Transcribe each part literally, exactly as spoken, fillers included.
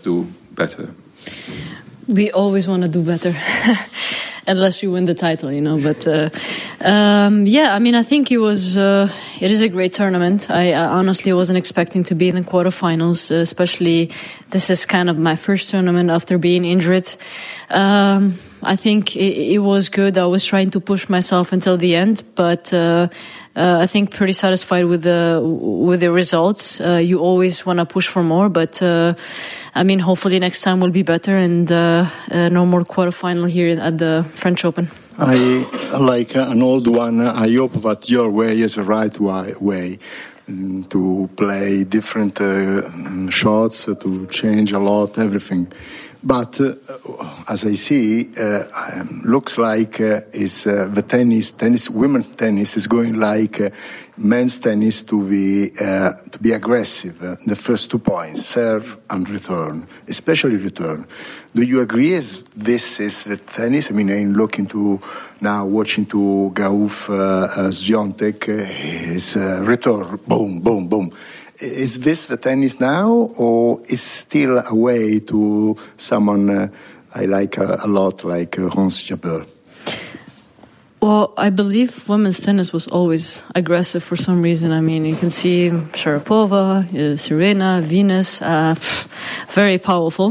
do better? We always want to do better. Unless we win the title, you know. But uh, um, yeah, I mean, I think it was uh, it is a great tournament. I, I honestly wasn't expecting to be in the quarterfinals, uh, especially this is kind of my first tournament after being injured. Um, I think it, it was good. I was trying to push myself until the end, but uh, uh, I think pretty satisfied with the with the results. Uh, you always want to push for more, but uh, I mean, hopefully next time will be better and uh, uh, no more quarterfinal here at the French Open. I, like an old one, I hope that your way is the right way um, to play different uh, shots, uh, to change a lot, everything. But uh, as I see, uh, um, looks like uh, is uh, the tennis, tennis, women's tennis is going like uh, men's tennis to be uh, to be aggressive. Uh, the first two points, serve and return, especially return. Do you agree? Is this is the tennis? I mean, I'm looking to now watching to Gauff, uh, uh, Swiatek, uh, his uh, return, boom, boom, boom. Is this the tennis now, or is still a way to someone uh, I like uh, a lot, like uh, Hans Jabeur? Well, I believe women's tennis was always aggressive for some reason. I mean, you can see Sharapova, uh, Serena, Venus, uh, very powerful.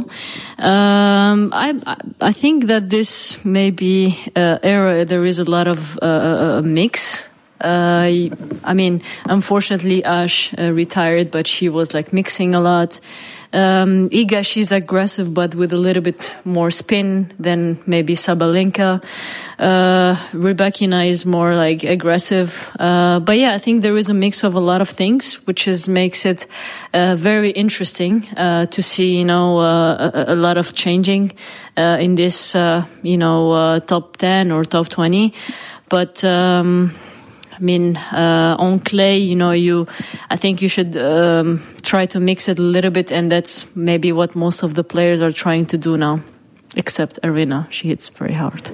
Um, I I think that this maybe uh, era there is a lot of uh, a mix. Uh, I mean, unfortunately, Ash uh, retired, but she was like mixing a lot. Um, Iga, she's aggressive, but with a little bit more spin than maybe Sabalenka. Uh, Rebekina is more like aggressive. Uh, but yeah, I think there is a mix of a lot of things, which is makes it uh, very interesting uh, to see, you know, uh, a, a lot of changing uh, in this, uh, you know, uh, top ten or top twenty. But um I mean, uh, on clay, you know, you, I think you should um, try to mix it a little bit, and that's maybe what most of the players are trying to do now, except Arena. She hits very hard.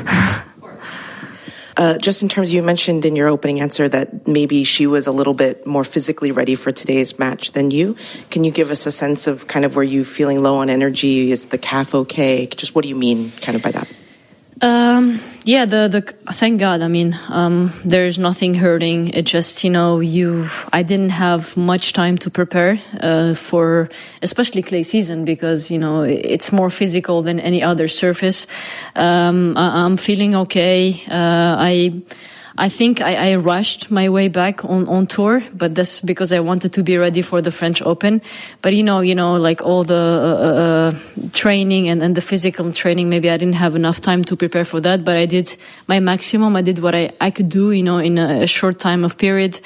uh, just in terms, you mentioned in your opening answer that maybe she was a little bit more physically ready for today's match than you. Can you give us a sense of kind of where you feeling low on energy? Is the calf okay? Just what do you mean kind of by that? Um, yeah, the, the, thank God. I mean, um, there's nothing hurting. It just, you know, you, I didn't have much time to prepare, uh, for, especially clay season because, you know, it's more physical than any other surface. Um, I, I'm feeling okay. Uh, I, I think I, I rushed my way back on, on tour, but that's because I wanted to be ready for the French Open. But, you know, you know, like all the uh, uh, training and, and the physical training, maybe I didn't have enough time to prepare for that, but I did my maximum. I did what I, I could do, you know, in a, a short time of period.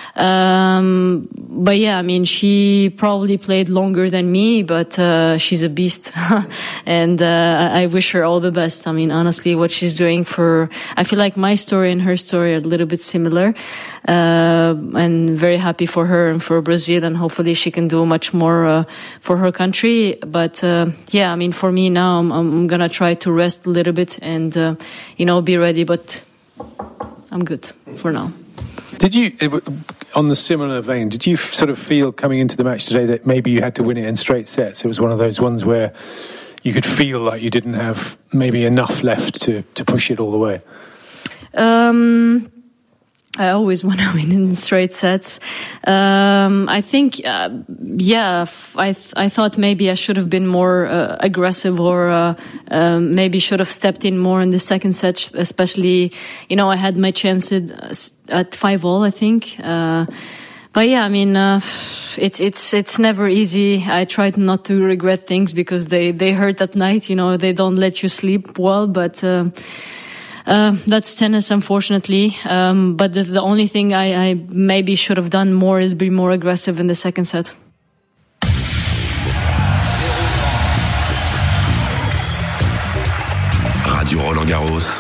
Um, but yeah, I mean, she probably played longer than me, but, uh, she's a beast. and, uh, I wish her all the best. I mean, honestly, what she's doing for, I feel like my story and her story are a little bit similar. Uh, and very happy for her and for Brazil, and hopefully she can do much more, uh, for her country. But, uh, yeah, I mean, for me now, I'm, I'm gonna try to rest a little bit and, uh, you know, be ready, but I'm good for now. Did you, on the similar vein, did you sort of feel coming into the match today that maybe you had to win it in straight sets? It was one of those ones where you could feel like you didn't have maybe enough left to, to push it all the way? Um, I always want to win in straight sets. Um, I think, uh, yeah, I th- I thought maybe I should have been more uh, aggressive, or uh, uh, maybe should have stepped in more in the second set, especially, you know, I had my chance at, at five all, I think. Uh, but yeah, I mean, uh, it's, it's, it's never easy. I tried not to regret things because they, they hurt at night, you know, they don't let you sleep well, but, uh, Uh, that's tennis, unfortunately. Um, but the, the only thing I, I maybe should have done more is be more aggressive in the second set. Radio Roland Garros.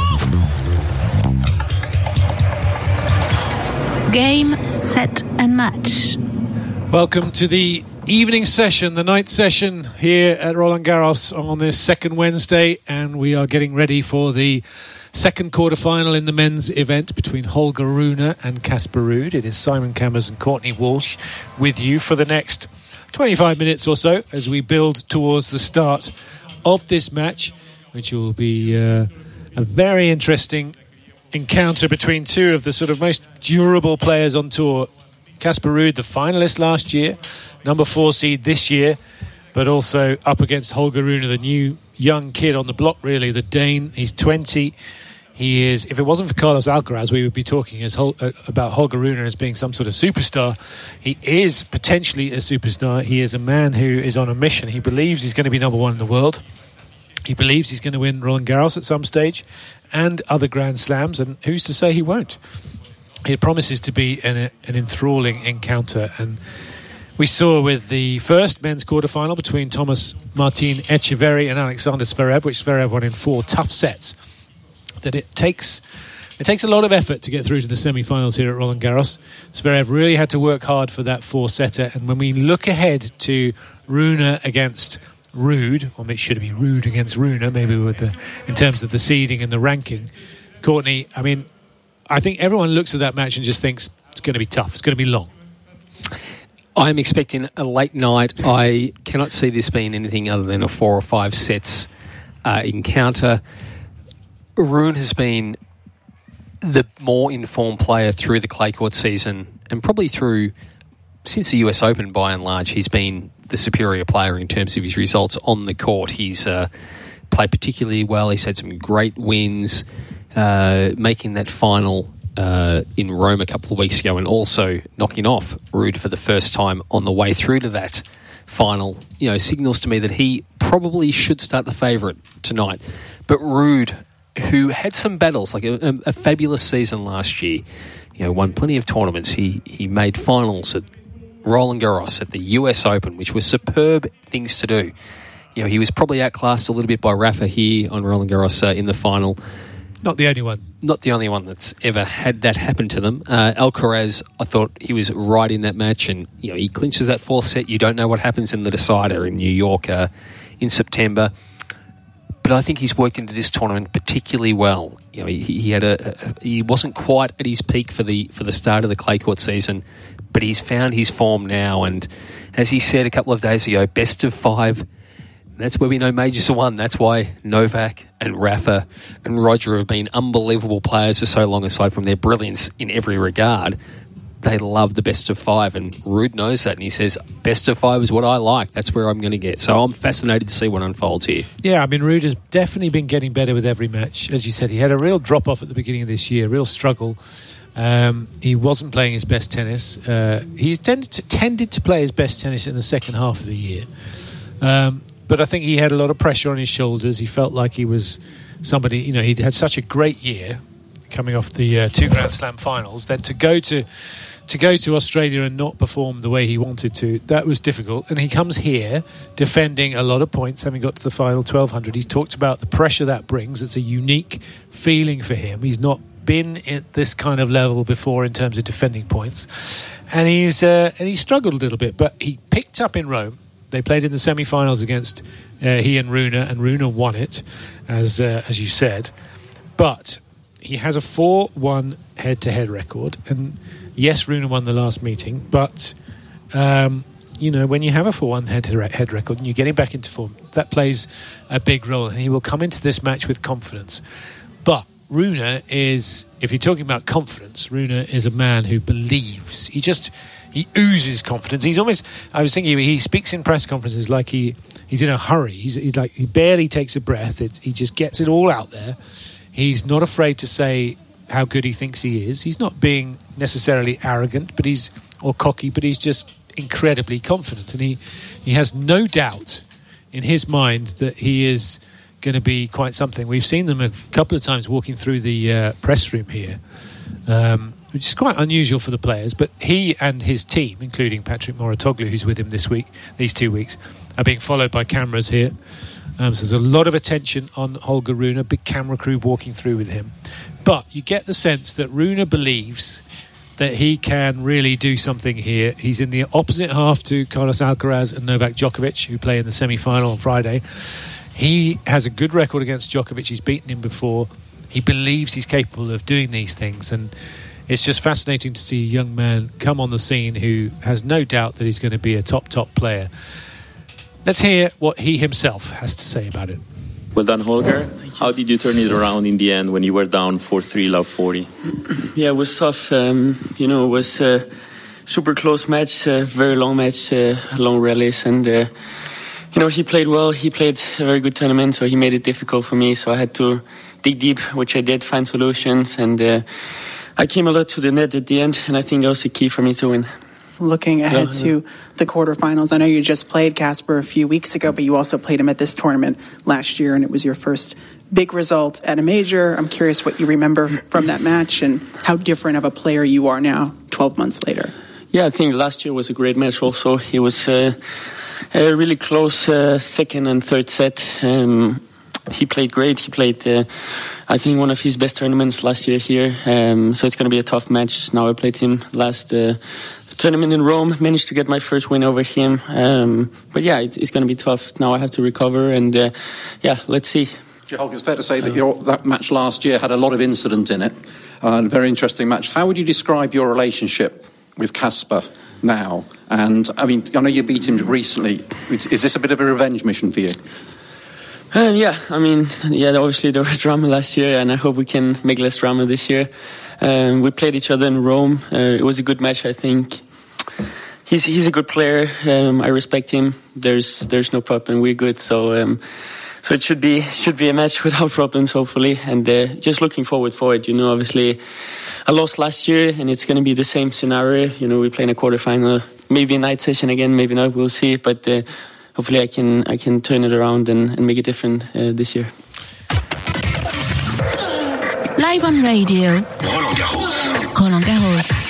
Game, set and match. Welcome to the evening session, the night session here at Roland Garros on this second Wednesday, and we are getting ready for the second quarter-final in the men's event between Holger Rune and Casper Ruud. It is Simon Cammers and Courtney Walsh with you for the next twenty-five minutes or so as we build towards the start of this match, which will be uh, a very interesting encounter between two of the sort of most durable players on tour. Casper Ruud, the finalist last year, number four seed this year, but also up against Holger Rune, the new young kid on the block, really, the Dane. He's twenty. He is, if it wasn't for Carlos Alcaraz, we would be talking as Hol- uh, about Holger Rune as being some sort of superstar. He is potentially a superstar. He is a man who is on a mission. He believes he's going to be number one in the world. He believes he's going to win Roland Garros at some stage and other Grand Slams, and who's to say he won't? It promises to be an, an enthralling encounter, and we saw with the first men's quarterfinal between Thomas Martin Etcheverry and Alexander Zverev, which Zverev won in four tough sets, that it takes it takes a lot of effort to get through to the semi-finals here at Roland Garros. Zverev really had to work hard for that four-setter, and when we look ahead to Rune against Ruud, or it should be Ruud against Rune, maybe with the in terms of the seeding and the ranking, Courtney, I mean, I think everyone looks at that match and just thinks it's going to be tough, it's going to be long. I'm expecting a late night. I cannot see this being anything other than a four or five sets uh, encounter. Rune has been the more informed player through the clay court season, and probably through since the U S Open by and large. He's been the superior player in terms of his results on the court. He's uh, played particularly well. He's had some great wins, uh, making that final uh, in Rome a couple of weeks ago, and also knocking off Ruud for the first time on the way through to that final. You know, signals to me that he probably should start the favourite tonight. But Ruud, who had some battles, like a, a fabulous season last year, you know, won plenty of tournaments. He he made finals at Roland Garros, at the U S Open, which were superb things to do. You know, he was probably outclassed a little bit by Rafa here on Roland Garros uh, in the final. Not the only one. Not the only one that's ever had that happen to them. Uh, Alcaraz, I thought he was right in that match, and you know, he clinches that fourth set. You don't know what happens in the decider in New York uh, in September. But I think he's worked into this tournament particularly well. You know, he, he had a, a he wasn't quite at his peak for the for the start of the clay court season, but he's found his form now. And as he said a couple of days ago, best of five. That's where we know majors are won. That's why Novak and Rafa and Roger have been unbelievable players for so long, aside from their brilliance in every regard. They love the best of five, and Ruud knows that, and he says, best of five is what I like. That's where I'm going to get. So I'm fascinated to see what unfolds here. Yeah, I mean, Ruud has definitely been getting better with every match. As you said, he had a real drop-off at the beginning of this year, real struggle. Um, he wasn't playing his best tennis. Uh, he's tended to, tended to play his best tennis in the second half of the year. Um, but I think he had a lot of pressure on his shoulders. He felt like he was somebody, you know, he'd had such a great year coming off the uh, two Grand Slam finals. Then to go to to go to Australia and not perform the way he wanted to, that was difficult. And he comes here defending a lot of points, having got to the final twelve hundred. He's talked about the pressure that brings. It's a unique feeling for him. He's not been at this kind of level before in terms of defending points. And he's uh, and he struggled a little bit, but he picked up in Rome. They played in the semi-finals against uh, he and Rune, and Rune won it, as uh, as you said. But he has a four one head-to-head record, and yes, Rune won the last meeting, but um, you know, when you have a four one head-to-head record and you're getting back into form, that plays a big role, and he will come into this match with confidence. But Rune is, if you're talking about confidence, Rune is a man who believes. He just he oozes confidence. He's almost, I was thinking, he speaks in press conferences like he he's in a hurry. He's, he's like he barely takes a breath. It, he just gets it all out there. He's not afraid to say how good he thinks he is. He's not being necessarily arrogant, but he's or cocky, but he's just incredibly confident, and he he has no doubt in his mind that he is going to be quite something. We've seen them a couple of times walking through the uh, press room here, um, which is quite unusual for the players, but he and his team, including Patrick Mouratoglou, who's with him this week, these two weeks, are being followed by cameras here. Um, so there's a lot of attention on Holger Rune, a big camera crew walking through with him. But you get the sense that Rune believes that he can really do something here. He's in the opposite half to Carlos Alcaraz and Novak Djokovic, who play in the semi-final on Friday. He has a good record against Djokovic. He's beaten him before. He believes he's capable of doing these things. And it's just fascinating to see a young man come on the scene who has no doubt that he's going to be a top, top player. Let's hear what he himself has to say about it. Well done, Holger. How did you turn it around in the end when you were down four three, love forty? Yeah, it was tough. Um, you know, it was a super close match, a very long match, uh, long rallies, and uh, you know, he played well. He played a very good tournament, so he made it difficult for me. So I had to dig deep, which I did, find solutions, and uh, I came a lot to the net at the end, and I think that was the key for me to win. Looking ahead yeah. to the quarterfinals, I know you just played Casper a few weeks ago, but you also played him at this tournament last year, and it was your first big result at a major. I'm curious what you remember from that match and how different of a player you are now, twelve months later. Yeah, I think last year was a great match also. It was uh, a really close uh, second and third set. Um, he played great. He played, uh, I think, one of his best tournaments last year here. Um, so it's going to be a tough match. Now I played him last uh, tournament in Rome, managed to get my first win over him. Um, but yeah, it's, it's going to be tough. Now I have to recover, and uh, yeah, let's see. Holger, it's fair to say that your, that match last year had a lot of incident in it. Uh, a very interesting match. How would you describe your relationship with Casper now? And I mean, I know you beat him recently. Is this a bit of a revenge mission for you? Uh, yeah, I mean, yeah, obviously there was drama last year, and I hope we can make less drama this year. Um, we played each other in Rome. Uh, it was a good match, I think. He's he's a good player. Um, I respect him. There's there's no problem. We're good. So um, so it should be should be a match without problems, hopefully. And uh, just looking forward for it. You know, obviously, I lost last year, and it's going to be the same scenario. You know, we play in a quarterfinal, maybe a night session again, maybe not. We'll see. But uh, hopefully, I can I can turn it around and, and make it different uh, this year. Live on radio, Roland Garros. Roland Garros.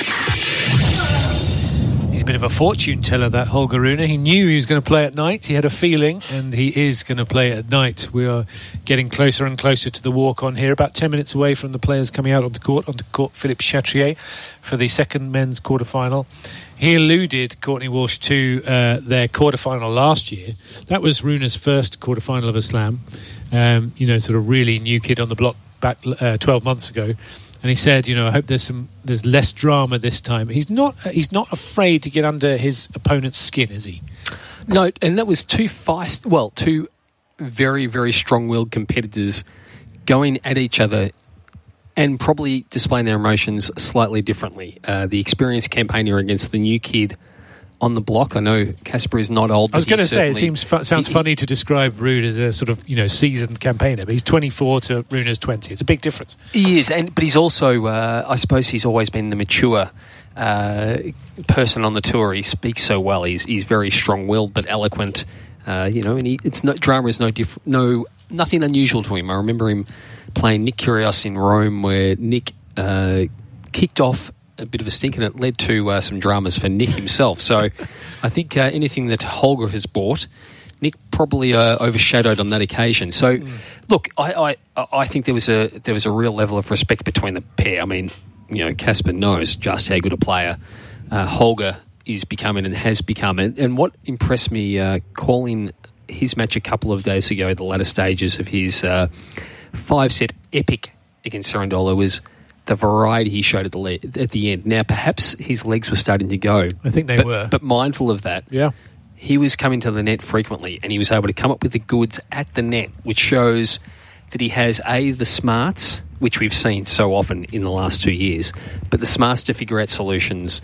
He's a bit of a fortune teller, that Holger Rune. He knew he was going to play at night. He had a feeling, and he is going to play at night. We are getting closer and closer to the walk-on here, about ten minutes away from the players coming out on the court, onto court Philippe Chatrier for the second men's quarterfinal. He eluded Courtney Walsh to uh, their quarterfinal last year. That was Rune's first quarterfinal of a slam. Um, you know, sort of really new kid on the block back uh, twelve months ago. And he said, you know, I hope there's some, there's less drama this time. He's not, he's not afraid to get under his opponent's skin, is he? No, and that was two feist, well, two very, very strong-willed competitors going at each other and probably displaying their emotions slightly differently. Uh, the experienced campaigner against the new kid on the block. I know Casper is not old. I was going to say, it seems fu- sounds he, funny to describe Rune as a sort of, you know, seasoned campaigner, but he's twenty-four to Rune's twenty. It's a big difference. He is, and but he's also, uh, I suppose, he's always been the mature uh, person on the tour. He speaks so well. He's he's very strong-willed but eloquent. Uh, you know, and he, it's no drama is no diff- no nothing unusual to him. I remember him playing Nick Kyrgios in Rome, where Nick uh, kicked off a bit of a stink, and it led to uh, some dramas for Nick himself. So I think uh, anything that Holger has bought, Nick probably uh, overshadowed on that occasion. So mm. look, I, I I think there was a there was a real level of respect between the pair. I mean, you know, Casper knows just how good a player uh, Holger is becoming and has become. And, and what impressed me uh, calling his match a couple of days ago, the latter stages of his uh, five-set epic against Cerundolo, was the variety he showed at the le- at the end. Now, perhaps his legs were starting to go. I think they but, were. But mindful of that, yeah, he was coming to the net frequently, and he was able to come up with the goods at the net, which shows that he has, A, the smarts, which we've seen so often in the last two years, but the smarts to figure out solutions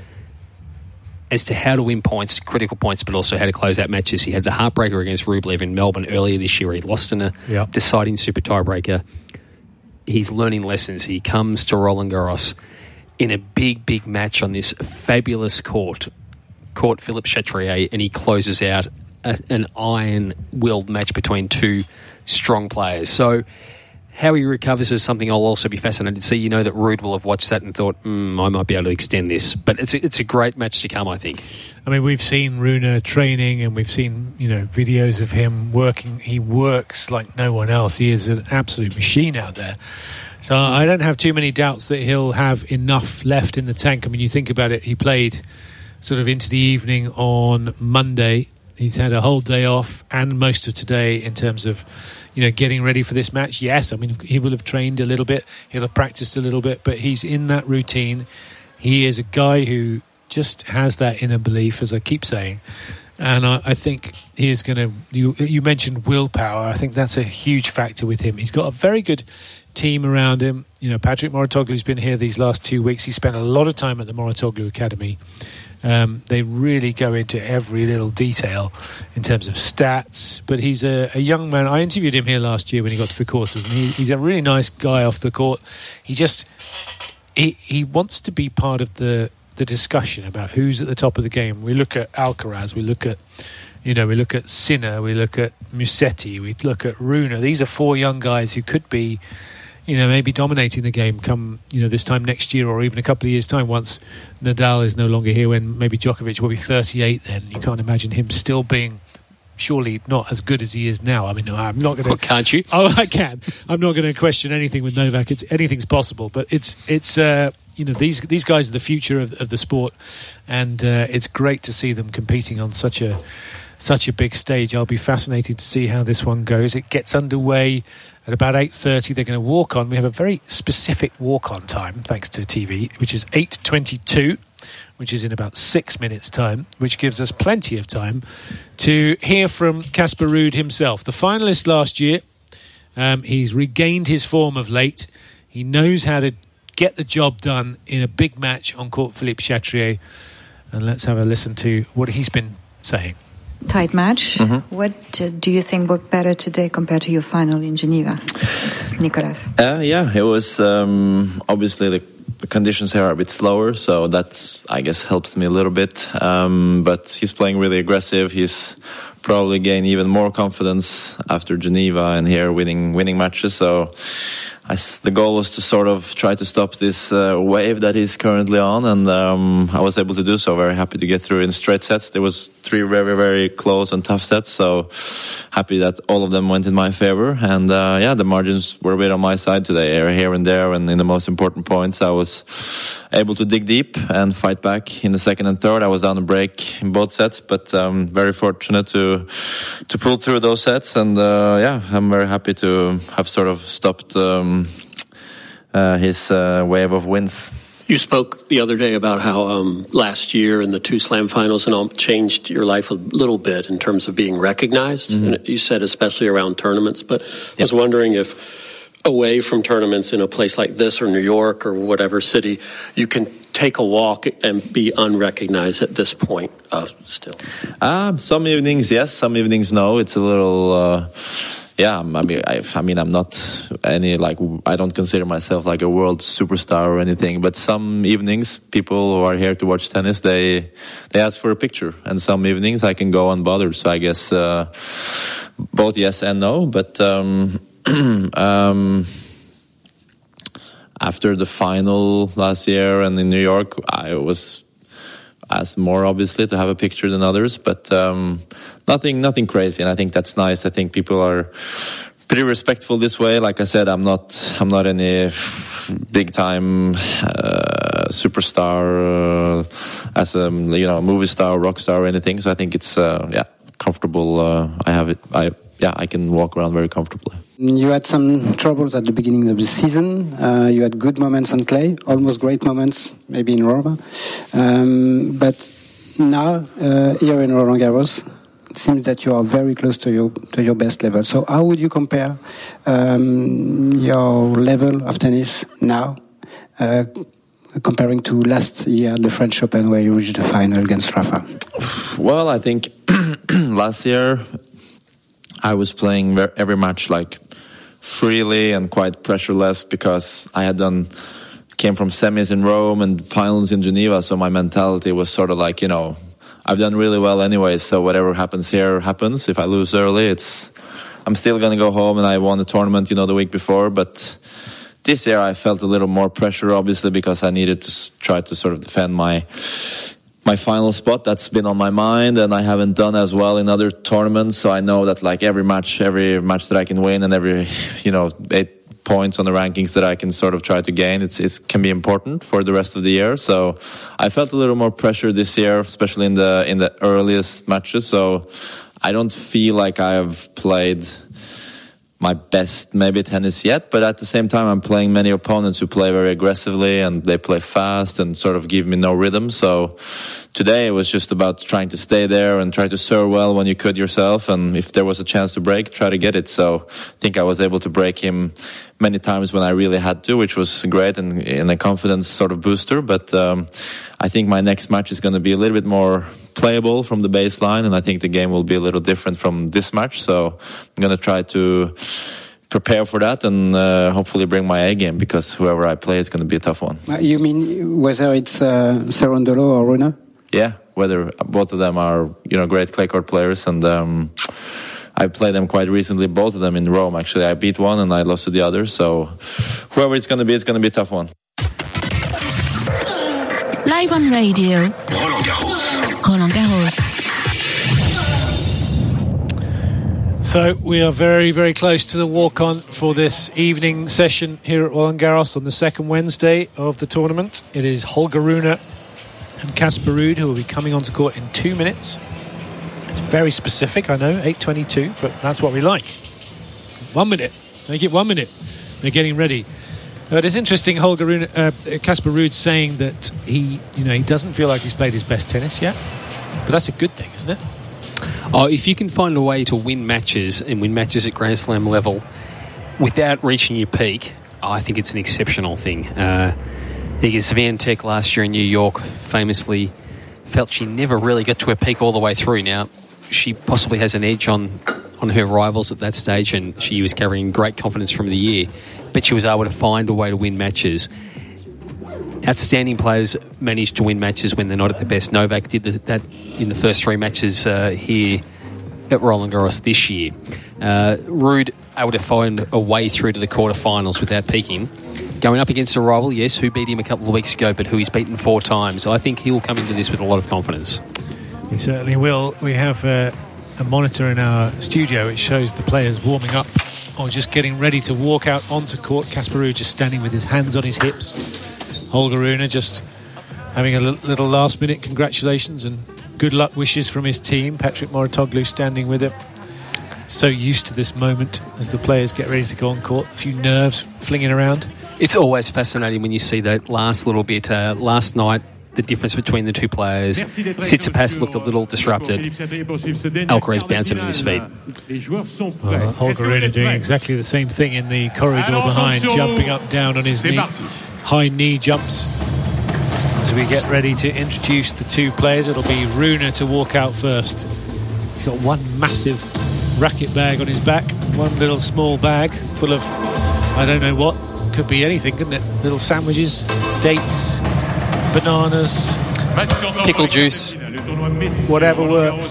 as to how to win points, critical points, but also how to close out matches. He had the heartbreaker against Rublev in Melbourne earlier this year. He lost in a yep. deciding super tiebreaker. He's learning lessons. He comes to Roland Garros in a big, big match on this fabulous court, court Philippe Chatrier, and he closes out a, an iron-willed match between two strong players. So how he recovers is something I'll also be fascinated to see. You know that Ruud will have watched that and thought, mm, I might be able to extend this. But it's a, it's a great match to come, I think. I mean, we've seen Rune training, and we've seen, you know, videos of him working. He works like no one else. He is an absolute machine out there. So I don't have too many doubts that he'll have enough left in the tank. I mean, you think about it, he played sort of into the evening on Monday, He's had a whole day off and most of today in terms of, you know, getting ready for this match. Yes, I mean, he will have trained a little bit. He'll have practiced a little bit, but he's in that routine. He is a guy who just has that inner belief, as I keep saying. And I, I think he is going to... You, you mentioned willpower. I think that's a huge factor with him. He's got a very good team around him. You know, Patrick Mouratoglou's been here these last two weeks. He spent a lot of time at the Mouratoglou Academy. Um, they really go into every little detail in terms of stats. But he's a, a young man. I interviewed him here last year when he got to the courses, and he, he's a really nice guy off the court. He just... He, he wants to be part of the... the discussion about who's at the top of the game. We look at Alcaraz, we look at, you know, we look at Sinner, we look at Musetti, we look at Rune. These are four young guys who could be, you know, maybe dominating the game come, you know, this time next year or even a couple of years' time once Nadal is no longer here, when maybe Djokovic will be thirty-eight then. You can't imagine him still being surely not as good as he is now. I mean, no, I'm not going to... Well, can't you? Oh, I can. I'm not going to question anything with Novak. It's anything's possible, but it's it's uh, you know, these these guys are the future of, of the sport, and uh, it's great to see them competing on such a such a big stage. I'll be fascinated to see how this one goes. It gets underway at about eight thirty. They're going to walk on. We have a very specific walk on time, thanks to T V, which is eight twenty-two. Which is in about six minutes' time, which gives us plenty of time to hear from Casper Ruud himself. The finalist last year, um, he's regained his form of late. He knows how to get the job done in a big match on court Philippe Chatrier. And let's have a listen to what he's been saying. Tight match. Mm-hmm. What uh, do you think worked better today compared to your final in Geneva? It's Nicolas. Uh, yeah, it was um, obviously the The conditions here are a bit slower, so that's, I guess, helps me a little bit. Um, but he's playing really aggressive. He's probably gained even more confidence after Geneva and here winning winning matches. So I, the goal was to sort of try to stop this uh, wave that he's currently on, and um, I was able to do so. Very happy to get through in straight sets. There was three very, very close and tough sets, so happy that all of them went in my favor. And uh, yeah, the margins were a bit on my side today, here and there, and in the most important points I was able to dig deep and fight back in the second and third. I was on a break in both sets, but um, very fortunate to to pull through those sets. And uh, yeah, I'm very happy to have sort of stopped um, uh, his uh, wave of wins. You spoke the other day about how um, last year in the two slam finals and all changed your life a little bit in terms of being recognized. Mm-hmm. And you said especially around tournaments, but yep. I was wondering if away from tournaments in a place like this or New York or whatever city, you can take a walk and be unrecognized at this point uh, still? Uh, some evenings, yes. Some evenings, no. It's a little... Uh, yeah, I mean, I, I mean, I'm not any, like, I don't consider myself like a world superstar or anything, but some evenings, people who are here to watch tennis, they they ask for a picture, and some evenings I can go unbothered. So I guess uh, both yes and no, but... Um, um, after the final last year and in New York, I was asked more obviously to have a picture than others, but um, nothing, nothing crazy, and I think that's nice. I think people are pretty respectful this way. Like I said, I'm not, I'm not any big time uh, superstar uh, as a you know movie star, rock star, or anything. So I think it's uh, yeah comfortable. Uh, I have it. I yeah I can walk around very comfortably. You had some troubles at the beginning of the season. Uh, you had good moments on clay, almost great moments, maybe in Roma. Um, but now, uh, here in Roland Garros, it seems that you are very close to your to your best level. So how would you compare um, your level of tennis now, uh, comparing to last year, the French Open, where you reached the final against Rafa? Well, I think last year I was playing every match like freely and quite pressureless, because I had done came from semis in Rome and finals in Geneva, so my mentality was sort of like, you know, I've done really well anyway, so whatever happens here happens. If I lose early, it's I'm still going to go home, and I won the tournament, you know, the week before. But this year I felt a little more pressure, obviously, because I needed to try to sort of defend my my final spot. That's been on my mind, and I haven't done as well in other tournaments, so I know that like every match, every match that I can win, and every, you know, eight points on the rankings that I can sort of try to gain. It's it can be important for the rest of the year. So I felt a little more pressure this year, especially in the in the earliest matches. So I don't feel like I have played my best maybe tennis yet, but at the same time I'm playing many opponents who play very aggressively and they play fast and sort of give me no rhythm. So today it was just about trying to stay there and try to serve well when you could yourself, and if there was a chance to break, try to get it. So I think I was able to break him many times when I really had to, which was great and, and a confidence sort of booster. But um, I think my next match is going to be a little bit more playable from the baseline, and I think the game will be a little different from this match. So I'm going to try to prepare for that and uh, hopefully bring my A game, because whoever I play, it's going to be a tough one. Uh, you mean whether it's uh, Cerundolo or Rune? Yeah, whether both of them are, you know, great clay court players, and um, I played them quite recently, both of them in Rome. Actually, I beat one and I lost to the other. So whoever it's going to be, it's going to be a tough one. Live on radio. Roland Garros. Roland Garros. So we are very, very close to the walk-on for this evening session here at Roland Garros on the second Wednesday of the tournament. It is Holger Rune and Casper Ruud who will be coming onto court in two minutes. It's very specific, I know, eight twenty-two, but that's what we like. One minute. Make it one minute. They're getting ready. But it's interesting, Holger Rune, uh, Casper Ruud saying that he, you know, he doesn't feel like he's played his best tennis yet. But that's a good thing, isn't it? Oh, if you can find a way to win matches and win matches at Grand Slam level without reaching your peak, I think it's an exceptional thing. Uh, because Swiatek last year in New York famously felt she never really got to her peak all the way through. Now, she possibly has an edge on, on her rivals at that stage, and she was carrying great confidence from the year. But she was able to find a way to win matches. Outstanding players manage to win matches when they're not at their best. Novak did that in the first three matches uh, here at Roland Garros this year. Uh, Ruud able to find a way through to the quarterfinals without peaking. Going up against a rival, yes, who beat him a couple of weeks ago, but who he's beaten four times. I think he'll come into this with a lot of confidence. He certainly will. We have uh, a monitor in our studio which shows the players warming up or just getting ready to walk out onto court. Casper Ruud just standing with his hands on his hips. Holger Rune just having a little last minute congratulations and good luck wishes from his team. Patrick Mouratoglou standing with him. So used to this moment as the players get ready to go on court. A few nerves flinging around. It's always fascinating when you see that last little bit. Uh, last night, the difference between the two players. Tsitsipas looked a little disrupted. Alcaraz bouncing on his feet. Uh, Holger Rune doing exactly the same thing in the corridor behind, jumping up, down on his knee. High knee jumps. As we get ready to introduce the two players, it'll be Rune to walk out first. He's got one massive racket bag on his back, one little small bag full of, I don't know what, could be anything, couldn't it? Little sandwiches, dates, bananas, pickle juice, whatever works.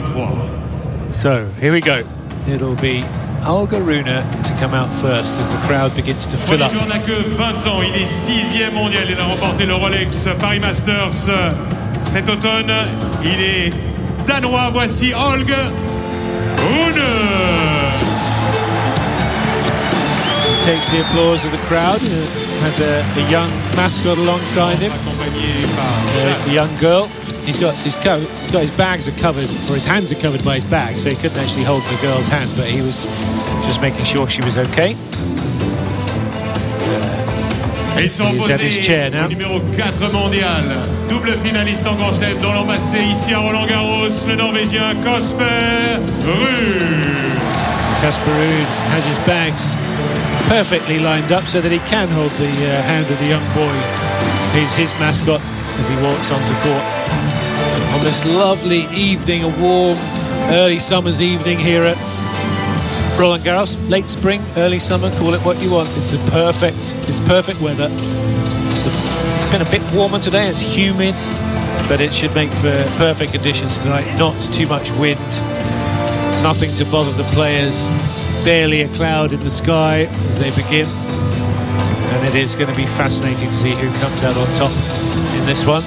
So here we go. It'll be Holger Rune to come out first as the crowd begins to fill up. Il n'a que vingt ans, il est sixième mondial, il a remporté le Rolex Paris Masters cet automne. Il est danois, voici Holger Rune. Takes the applause of the crowd, has a, a young mascot alongside him, uh, a young girl. He's got his co- he's got his bags are covered, or his hands are covered by his bag, so he couldn't actually hold the girl's hand, but he was just making sure she was okay. Et ils sont He's at his chair now. Au numéro quatre mondial, double finaliste en Grand Chelem dans l'embassé ici à Roland Garros, le Norvégien Casper Ruud. Casper Ruud has his bags perfectly lined up so that he can hold the uh, hand of the young boy. He's his mascot as he walks onto court. On this lovely evening, a warm, early summer's evening here at Roland Garros. Late spring, early summer, call it what you want. It's a perfect, it's perfect weather. It's been a bit warmer today, it's humid, but it should make for perfect conditions tonight. Not too much wind, nothing to bother the players, barely a cloud in the sky as they begin. And it is going to be fascinating to see who comes out on top in this one.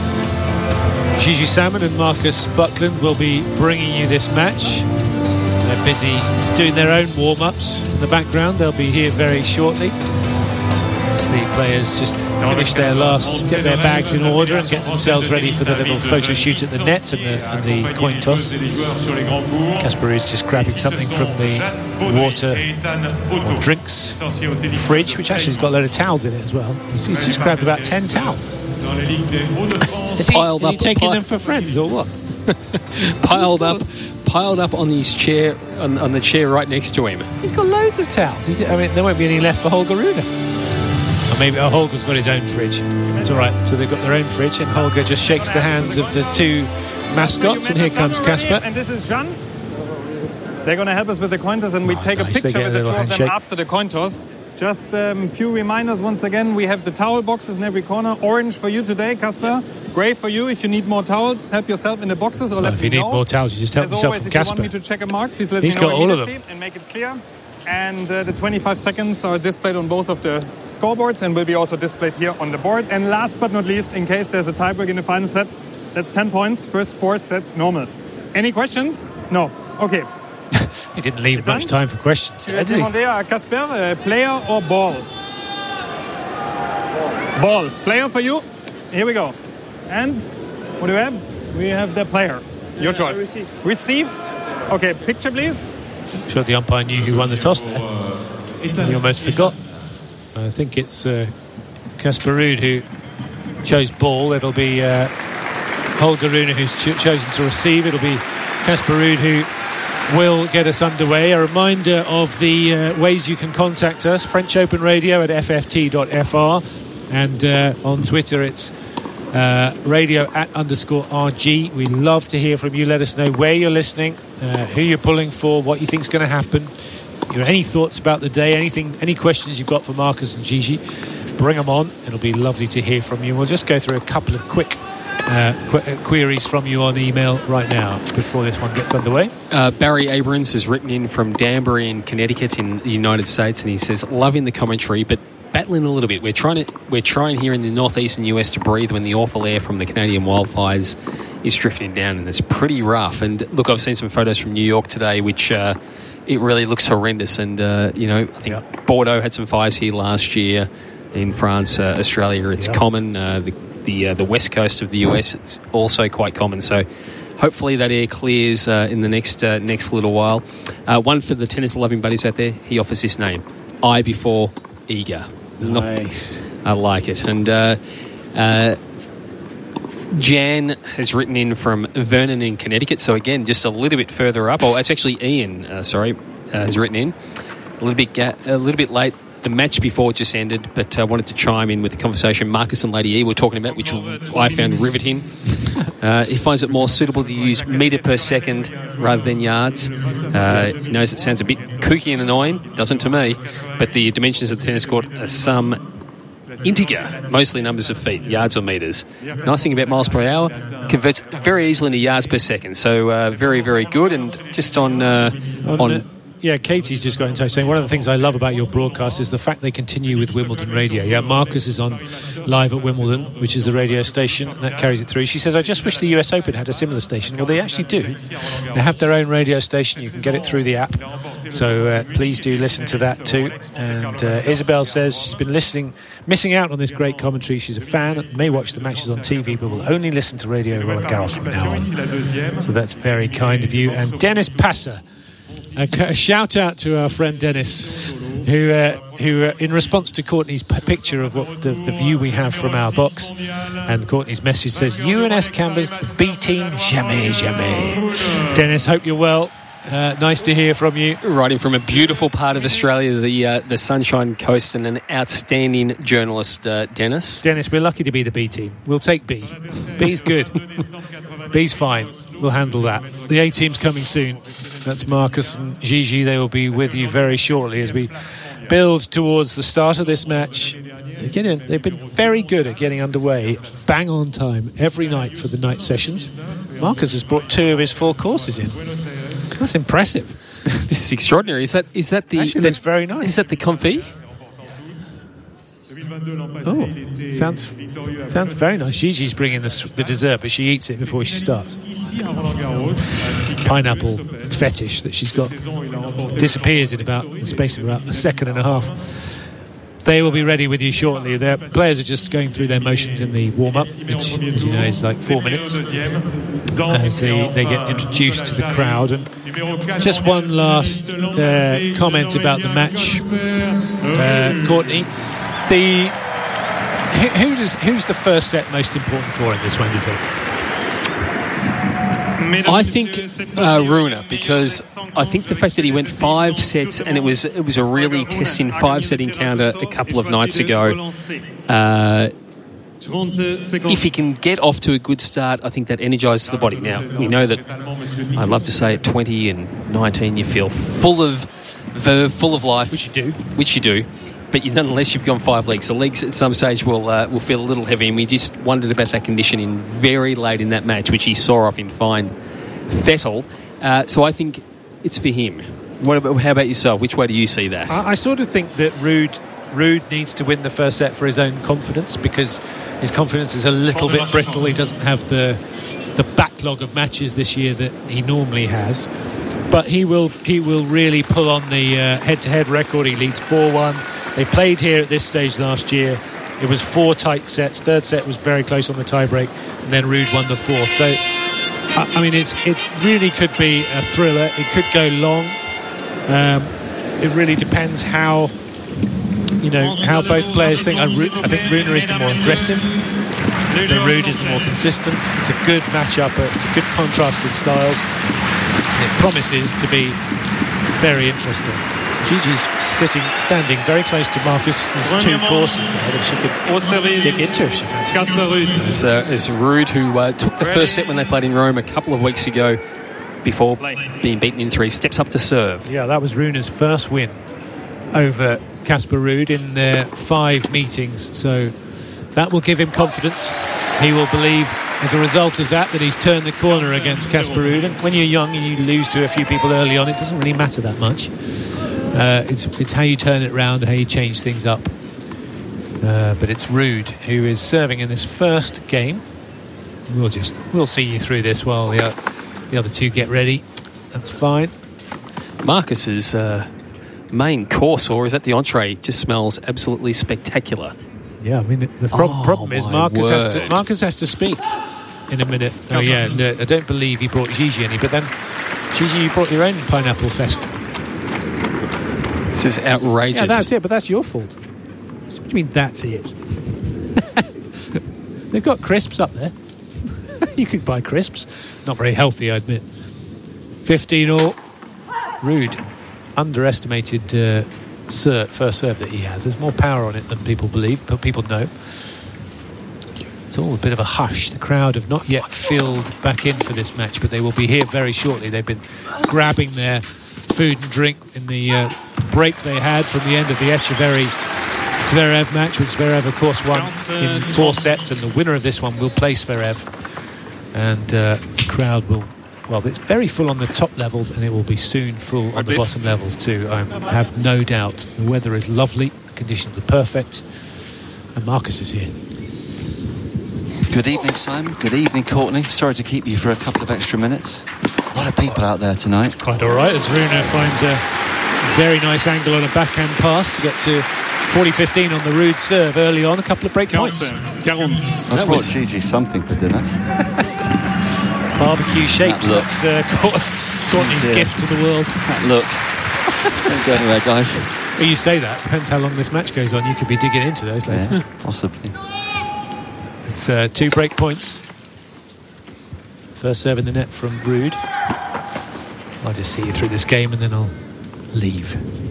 Gigi Salmon and Marcus Buckland will be bringing you this match. They're busy doing their own warm-ups in the background. They'll be here very shortly. As the players just finish their last, get their bags in order and get themselves ready for the little photo shoot at the net and the, and the coin toss. Casper is just grabbing something from the water or drinks fridge, which actually has got a load of towels in it as well. He's, he's just grabbed about ten towels. Is he, piled is he up, taking pi- them for friends or what? piled up, piled up on his chair, on, on the chair right next to him. He's got loads of towels. He's, I mean, there won't be any left for Holger Rune. Or maybe oh, Holger's got his own fridge. That's all right. So they've got their own fridge, and Holger just shakes the hands of the two mascots, and here comes Casper. And this is Jean. They're going to help us with the coin toss, and we oh, take nice. a picture a with the two handshake. of them after the coin toss. Just a um, few reminders once again. We have the towel boxes in every corner. Orange for you today, Casper. Grey for you. If you need more towels, help yourself in the boxes or well, let if me you need know. more towels, you just help As yourself always, from if Casper. you want me to check a mark, please let He's me know got all of immediately them. and make it clear. And uh, the twenty-five seconds are displayed on both of the scoreboards and will be also displayed here on the board. And last but not least, in case there's a tiebreak in the final set, that's ten points. First four sets normal. Any questions? No. Okay. He didn't leave much time for questions. Tu as demandé à Casper, uh, player or ball? Ball. Player for you. Here we go. And what do we have? We have the player. Your choice. Receive. Receive. Okay, picture please. I'm sure the umpire knew who won the toss there. He almost forgot. I think it's Casper uh, Ruud who chose ball. It'll be uh, Holger Rune who's cho- chosen to receive. It'll be Casper Ruud who will get us underway. A reminder of the uh, ways you can contact us. French Open Radio at f f t dot f r, and uh, on Twitter it's uh, radio at underscore rg. We love to hear from you. Let us know where you're listening, uh, who you're pulling for, what you think's going to happen. You know, any thoughts about the day, anything, any questions you've got for Marcus and Gigi, bring them on. It'll be lovely to hear from you. We'll just go through a couple of quick Uh, qu- queries from you on email right now before this one gets underway. Uh, Barry Abrams has written in from Danbury in Connecticut in the United States, and he says, loving the commentary, but battling a little bit. We're trying to we're trying here in the northeastern U S to breathe when the awful air from the Canadian wildfires is drifting down, and it's pretty rough. And look, I've seen some photos from New York today, which uh, it really looks horrendous. And uh, you know, I think yep. Bordeaux had some fires here last year. In France, uh, Australia, it's yep. common. Uh, the The, uh, the west coast of the U S is also quite common, so hopefully that air clears uh, in the next uh, next little while. Uh, one for the tennis loving buddies out there, he offers this name, I before eager. Nice. Not, I like it. And uh, uh, Jan has written in from Vernon in Connecticut, so again just a little bit further up. Oh, it's actually Ian, uh, sorry, uh, has written in a little bit ga- a little bit late. The match before just ended, but I uh, wanted to chime in with the conversation Marcus and Lady E were talking about, which I found riveting. Uh, he finds it more suitable to use metre per second rather than yards. Uh, he knows it sounds a bit kooky and annoying, doesn't to me, but the dimensions of the tennis court are some integer, mostly numbers of feet, yards or metres. Nice thing about miles per hour, converts very easily into yards per second, so uh, very, very good. And just on... Uh, on, on Yeah, Katie's just got in touch saying one of the things I love about your broadcast is the fact they continue with Wimbledon Radio. Yeah, Marcus is on live at Wimbledon, which is the radio station, and that carries it through. She says, I just wish the U S Open had a similar station. Well, they actually do. They have their own radio station. You can get it through the app. So uh, please do listen to that too. And uh, Isabel says she's been listening, missing out on this great commentary. She's a fan, may watch the matches on T V, but will only listen to Radio Roland Garros from now on. So that's very kind of you. And Dennis Passer, A, a shout out to our friend Dennis, who, uh, who uh, in response to Courtney's p- picture of what the, the view we have from our box, and Courtney's message says, U N S Cambridge, the B team, jamais, jamais. Dennis, hope you're well. Uh, nice to hear from you. Writing from a beautiful part of Australia, the uh, the Sunshine Coast, and an outstanding journalist, uh, Dennis. Dennis, we're lucky to be the B team. We'll take B. B's good. B's fine. We'll handle that. The A team's coming soon. That's Marcus and Gigi. They will be with you very shortly as we build towards the start of this match. Again, they've been very good at getting underway, bang on time, every night for the night sessions. Marcus has brought two of his four courses in. That's impressive. This is extraordinary. Is that is that the? Actually, that's very nice. Is that the confit? Oh, sounds sounds very nice. Gigi's bringing the, the dessert, but she eats it before she starts. Pineapple fetish that she's got disappears in about the space of about a second and a half. They will be ready with you shortly. Their players are just going through their motions in the warm-up, which, as you know, is like four minutes as they, they get introduced to the crowd. And just one last uh, comment about the match, uh, Courtney. The who, who does, who's the first set most important for in this one, do you think? I think uh, Rune, because I think the fact that he went five sets and it was it was a really testing five-set encounter a couple of nights ago. Uh, if he can get off to a good start, I think that energises the body. Now, we know that, I'd love to say at twenty and nineteen you feel full of verve, full of life. Which you do. Which you do. But you, nonetheless, you've gone five legs. The legs at some stage will uh, will feel a little heavy, and we just wondered about that conditioning very late in that match, which he saw off in fine fettle. Uh, so I think it's for him. What about, how about yourself? Which way do you see that? I, I sort of think that Ruud, Ruud needs to win the first set for his own confidence, because his confidence is a little bit brittle. He doesn't have the the backlog of matches this year that he normally has. But he will he will really pull on the uh, head-to-head record. He leads four one. They played here at this stage last year. It was four tight sets. Third set was very close on the tie-break, and then Ruud won the fourth. So, I, I mean, it's it really could be a thriller. It could go long. Um, it really depends how, you know, how both players think. I, I think Rune is the more aggressive. The Ruud is the more consistent. It's a good matchup. It's a good contrasted styles. It promises to be very interesting. Gigi's sitting, standing very close to Marcus. There's two courses there that she could dig into if she fancied. It's, uh, it's Ruud, who uh, took the first set when they played in Rome a couple of weeks ago before being beaten in three. Steps up to serve. Yeah, that was Rune's first win over Casper Ruud in their five meetings. So that will give him confidence. He will believe, as a result of that, that he's turned the corner against Casper Ruud. And when you're young and you lose to a few people early on, it doesn't really matter that much. Uh, it's it's how you turn it round, how you change things up. Uh, but it's Ruud who is serving in this first game. We'll just we'll see you through this while the, uh, the other two get ready. That's fine. Marcus's uh, main course, or is that the entree, just smells absolutely spectacular. Yeah, I mean the pro- oh, problem is Marcus has to Marcus has to speak in a minute. Oh yeah, no, I don't believe he brought Gigi any, but then Gigi, you brought your own pineapple fest. This is outrageous. Yeah, that's it, but that's your fault. What do you mean that's it? They've got crisps up there. You could buy crisps. Not very healthy, I admit. fifteen all. Ruud underestimated uh, serve, first serve that he has. There's more power on it than people believe, but people know. It's all a bit of a hush. The crowd have not yet filled back in for this match, but they will be here very shortly. They've been grabbing their food and drink in the uh, break they had from the end of the Echeverry Zverev match, which Zverev of course won in four sets, and the winner of this one will play Zverev. And uh, the crowd will, well, it's very full on the top levels, and it will be soon full on the bottom levels too. I have no doubt. The weather is lovely, the conditions are perfect, and Marcus is here. Good evening, Simon. Good evening, Courtney. Sorry to keep you for a couple of extra minutes. A lot of people out there tonight. It's quite all right, as Rune finds a very nice angle on a backhand pass to get to forty fifteen on the Ruud serve early on. A couple of break points. I brought was... Gigi something for dinner. Barbecue shapes. That That's uh, Courtney's oh gift to the world. That look. Don't go anywhere, guys. Well, you say that. Depends how long this match goes on. You could be digging into those later. Yeah, possibly. It's uh, two break points. First serve in the net from Ruud. I'll just see you through this game and then I'll leave.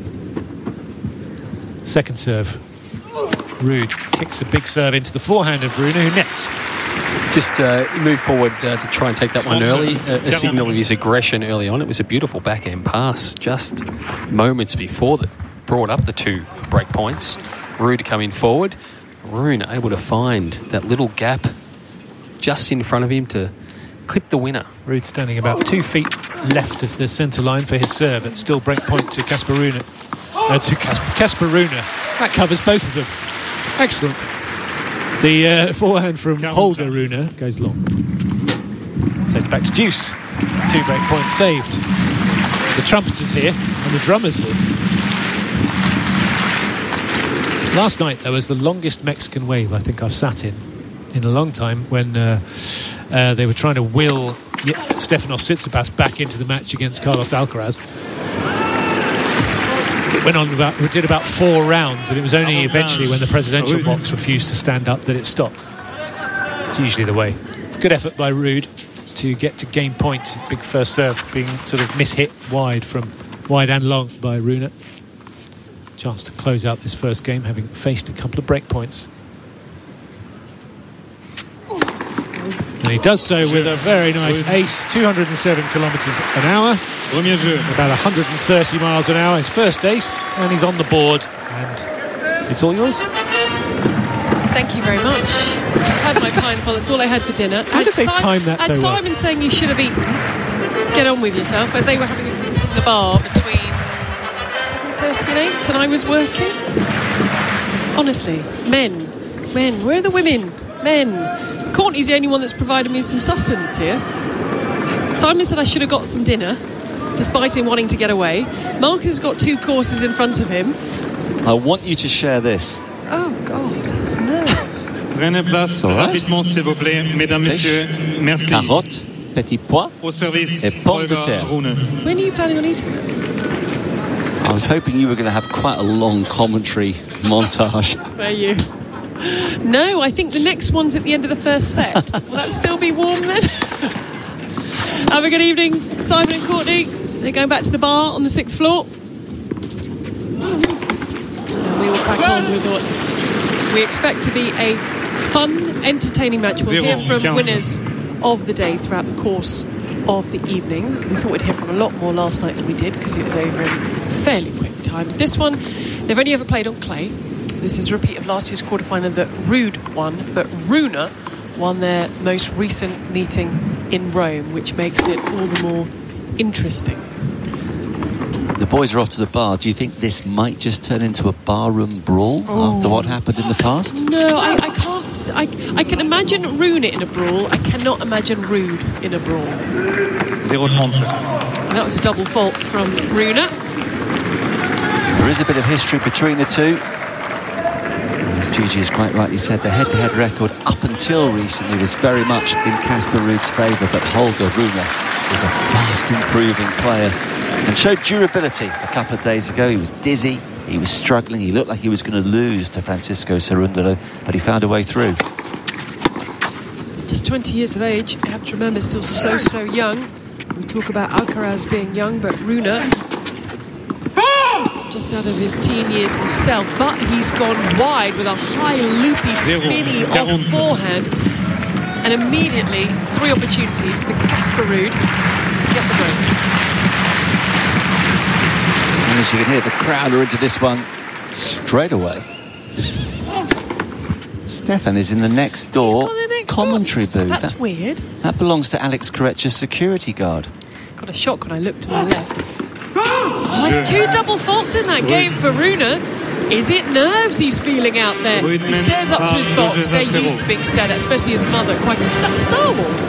Second serve. Ruud kicks a big serve into the forehand of Rune, who nets. Just uh, move forward uh, to try and take that one early. Uh, a signal of his aggression early on. It was a beautiful backhand pass just moments before that brought up the two break points. Ruud coming forward. Rune able to find that little gap just in front of him to clip the winner. Ruud standing about two feet left of the centre line for his serve. It's still break point to Casper Rune. Uh, to Casper Rune. That covers both of them. Excellent. The uh, forehand from Holger Rune goes long. So it's back to deuce. Two break points saved. The trumpeters here and the drummers here. Last night there was the longest Mexican wave I think I've sat in in a long time when uh, uh, they were trying to will Stefanos Tsitsipas back into the match against Carlos Alcaraz. It went on about, it did about four rounds, and it was only eventually when the presidential box refused to stand up that it stopped. It's usually the way. Good effort by Ruud to get to game point. Big first serve being sort of mishit wide from wide and long by Rune. Chance to close out this first game, having faced a couple of break points. And he does so with a very nice ace, two hundred seven kilometres an hour, about one hundred thirty miles an hour. His first ace, and he's on the board, and it's all yours. Thank you very much. I've had my pineapple. That's all I had for dinner. How did they Simon, time that so and well? Simon saying you should have eaten. Get on with yourself. As they were having a drink in the bar between seven thirty and eight, and I was working. Honestly, men, men. Where are the women? Men. Courtney's the only one that's provided me some sustenance here. Simon said I should have got some dinner, despite him wanting to get away. Marcus has got two courses in front of him. I want you to share this. Oh, God, no. Prenez place rapidement, s'il vous plaît, mesdames, messieurs. Merci. Carottes, petits pois, Au service, et pommes de terre. When are you planning on eating it? I was hoping you were going to have quite a long commentary montage. Were you? No, I think the next one's at the end of the first set. Will that still be warm then? Have a good evening, Simon and Courtney. They're going back to the bar on the sixth floor. And we will crack on with what we expect to be a fun, entertaining match. We'll hear from winners of the day throughout the course of the evening. We thought we'd hear from a lot more last night than we did because it was over in fairly quick time. This one, they've only ever played on clay. This is a repeat of last year's quarterfinal that Ruud won, but Rune won their most recent meeting in Rome, which makes it all the more interesting. The boys are off to the bar. Do you think this might just turn into a barroom brawl Oh. after what happened in the past? No, I, I can't. s- I, I can imagine Rune in a brawl. I cannot imagine Ruud in a brawl. zero thirty. And that was a double fault from Rune. There is a bit of history between the two. As Gigi has quite rightly said, the head-to-head record up until recently was very much in Casper Ruud's favour, but Holger Rune is a fast-improving player and showed durability a couple of days ago. He was dizzy, he was struggling, he looked like he was going to lose to Francisco Cerundolo, but he found a way through. Just twenty years of age. You have to remember, still so, so young. We talk about Alcaraz being young, but Rune just out of his teen years himself, but he's gone wide with a high loopy spinny off forehand, and immediately three opportunities for Casper Ruud to get the break. And as you can hear, the crowd are into this one straight away. Stefan is in the next door next commentary box. booth. That's that, weird. That belongs to Alex Correcha's security guard. Got a shock when I looked to my left. Oh, there's two double faults in that game for Rune. Is it nerves he's feeling out there? He stares up to his box. They're used to being stared at, especially his mother. Quite. Is that Star Wars?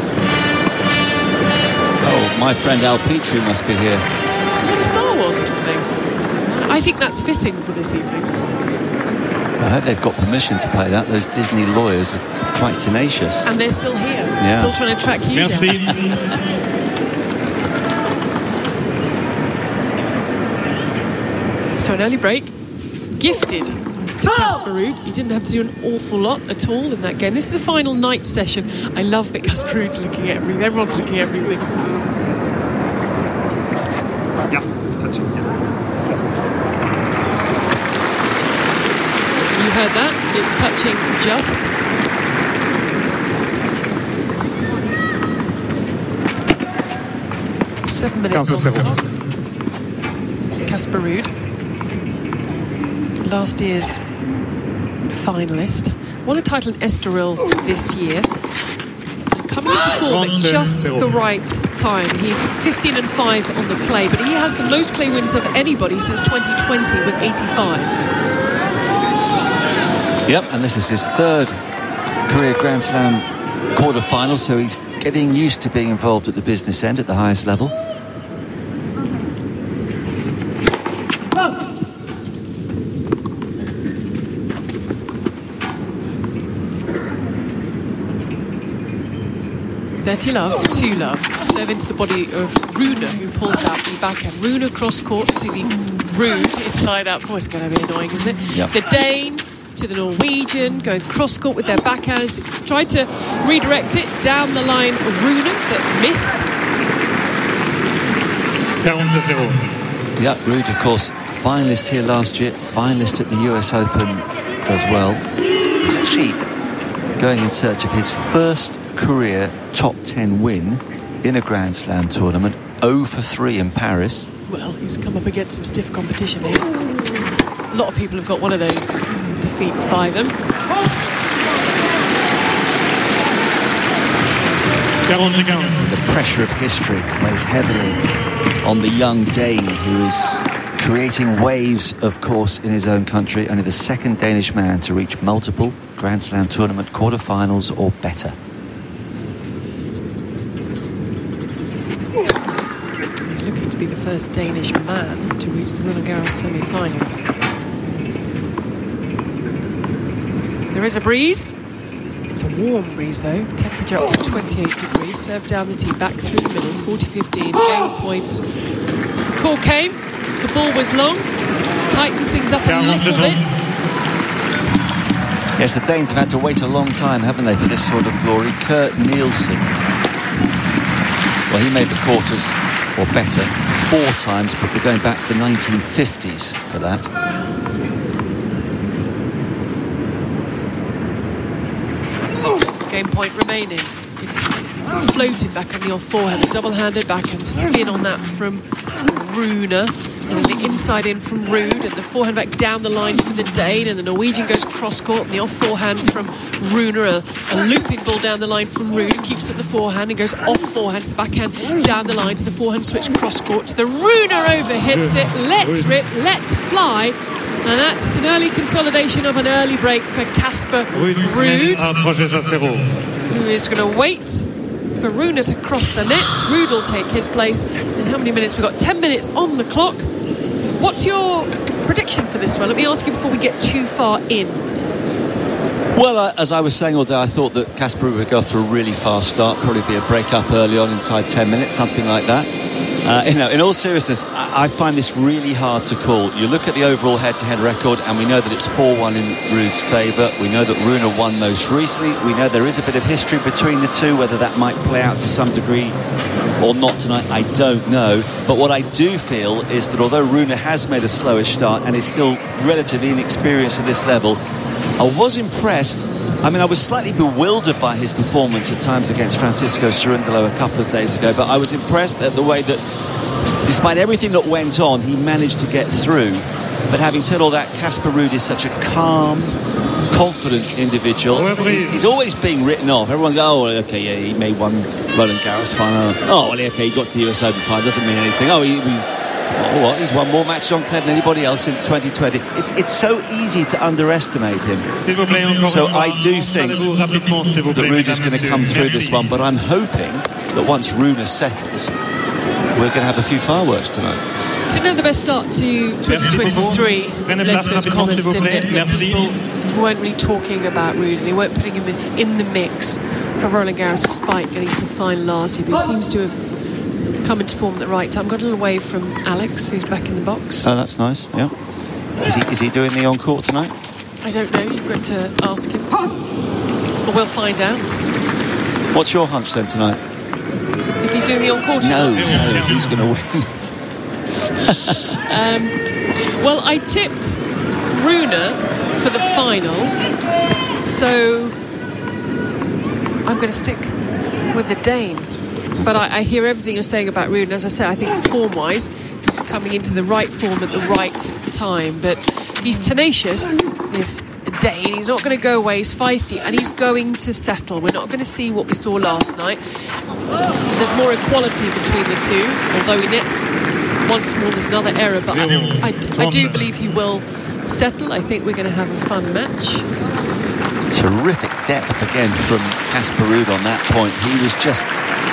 Oh, my friend Al Petrie must be here. Is that a Star Wars sort of thing? I think that's fitting for this evening. I hope they've got permission to play that. Those Disney lawyers are quite tenacious. And they're still here. Yeah. Still trying to track you Merci. down. So an early break, gifted to Casper Ruud. He didn't have to do an awful lot at all in that game. This is the final night session. I love that Casper Ruud's looking at everything. Everyone's looking at everything. Yeah, it's touching. Yeah. You heard that? It's touching just. Seven minutes on the clock. Casper Ruud, last year's finalist, won a title in Estoril this year. Coming into form at just the right time. He's fifteen and five on the clay, but he has the most clay wins of anybody since twenty twenty with eighty-five. Yep, and this is his third career Grand Slam quarter-final, so he's getting used to being involved at the business end at the highest level. thirty love, two love. Serve into the body of Rune, who pulls out the backhand. Rune cross court to the Ruud inside out. Oh, it's going to be annoying, isn't it? Yep. The Dane to the Norwegian, going cross court with their backhands. Tried to redirect it down the line of Rune, but missed. forty zero. Yeah, Ruud, of course, finalist here last year, finalist at the U S Open as well. He's actually going in search of his first career top ten win in a Grand Slam tournament. oh for three in Paris. Well, he's come up against some stiff competition here. A lot of people have got one of those defeats by them. The pressure of history weighs heavily on the young Dane, who is creating waves, of course, in his own country. Only the second Danish man to reach multiple Grand Slam tournament quarterfinals or better. He's looking to be the first Danish man to reach the Roland Garros semi-finals. There is a breeze. It's a warm breeze though. Temperature up to twenty-eight degrees. Serve down the tee, back through the middle. forty fifteen. Game points. The call came. The ball was long. Tightens things up a little bit. Yes, the Danes have had to wait a long time, haven't they, for this sort of glory. Kurt Nielsen. Well, he made the quarters, or better, four times, but we're going back to the nineteen fifties for that. Game point remaining. It's floated back on the off forehand, a double-handed backhand spin on that from Rune, and then the inside in from Ruud, and the forehand back down the line for the Dane, and the Norwegian goes cross-court, and the off forehand from Rune, a, a looping ball down the line from Ruud, who keeps at the forehand and goes off forehand to the backhand, down the line to the forehand switch cross-court to the Rune, over hits it, lets rip, lets fly. And that's an early consolidation of an early break for Casper Ruud, who is going to wait for Rune to cross the net. Ruud will take his place. And how many minutes? We've got ten minutes on the clock. What's your prediction for this one? Let me ask you before we get too far in. Well, uh, as I was saying all day, I thought that Casper Ruud would go off to a really fast start, probably be a break-up early on inside ten minutes, something like that. Uh, you know, in all seriousness, I, I find this really hard to call. You look at the overall head-to-head record, and we know that it's four one in Ruud's favour. We know that Rune won most recently. We know there is a bit of history between the two. Whether that might play out to some degree or not tonight, I don't know. But what I do feel is that although Rune has made a slowish start and is still relatively inexperienced at this level, I was impressed. I mean, I was slightly bewildered by his performance at times against Francisco Cerundolo a couple of days ago, but I was impressed at the way that, despite everything that went on, he managed to get through. But having said all that, Casper Ruud is such a calm, confident individual. He's, he's always being written off. Everyone goes, oh, okay, yeah, he made one Roland Garros final. Oh, well, okay, he got to the U S Open final. Doesn't mean anything. Oh, he... he Oh, what? He's won more matches on clay than anybody else since twenty twenty. It's it's so easy to underestimate him. So I do think that Ruud is going to come through this one, but I'm hoping that once Rune settles, we're going to have a few fireworks tonight. Didn't have the best start to twenty twenty-three. Led to those comments, didn't it? That people weren't really talking about Ruud. They weren't putting him in, in the mix for Roland Garros, despite getting to the final last year. But he seems to have come into form at the right time. Got a little wave from Alex, who's back in the box. Oh, that's nice. Yeah. Is he is he doing the on-court tonight? I don't know. You've got to ask him. But we'll find out. What's your hunch then tonight? If he's doing the on-court No, tonight? no, he's going to win. um, well, I tipped Rune for the final, so I'm going to stick with the Dane. But I, I hear everything you're saying about Rune. As I say, I think form-wise, he's coming into the right form at the right time. But he's tenacious. He's a Dane. He's not going to go away. He's feisty, and he's going to settle. We're not going to see what we saw last night. There's more equality between the two. Although he nets once more, there's another error. But I, I, I do believe he will settle. I think we're going to have a fun match. Terrific depth again from Casper Ruud on that point. He was just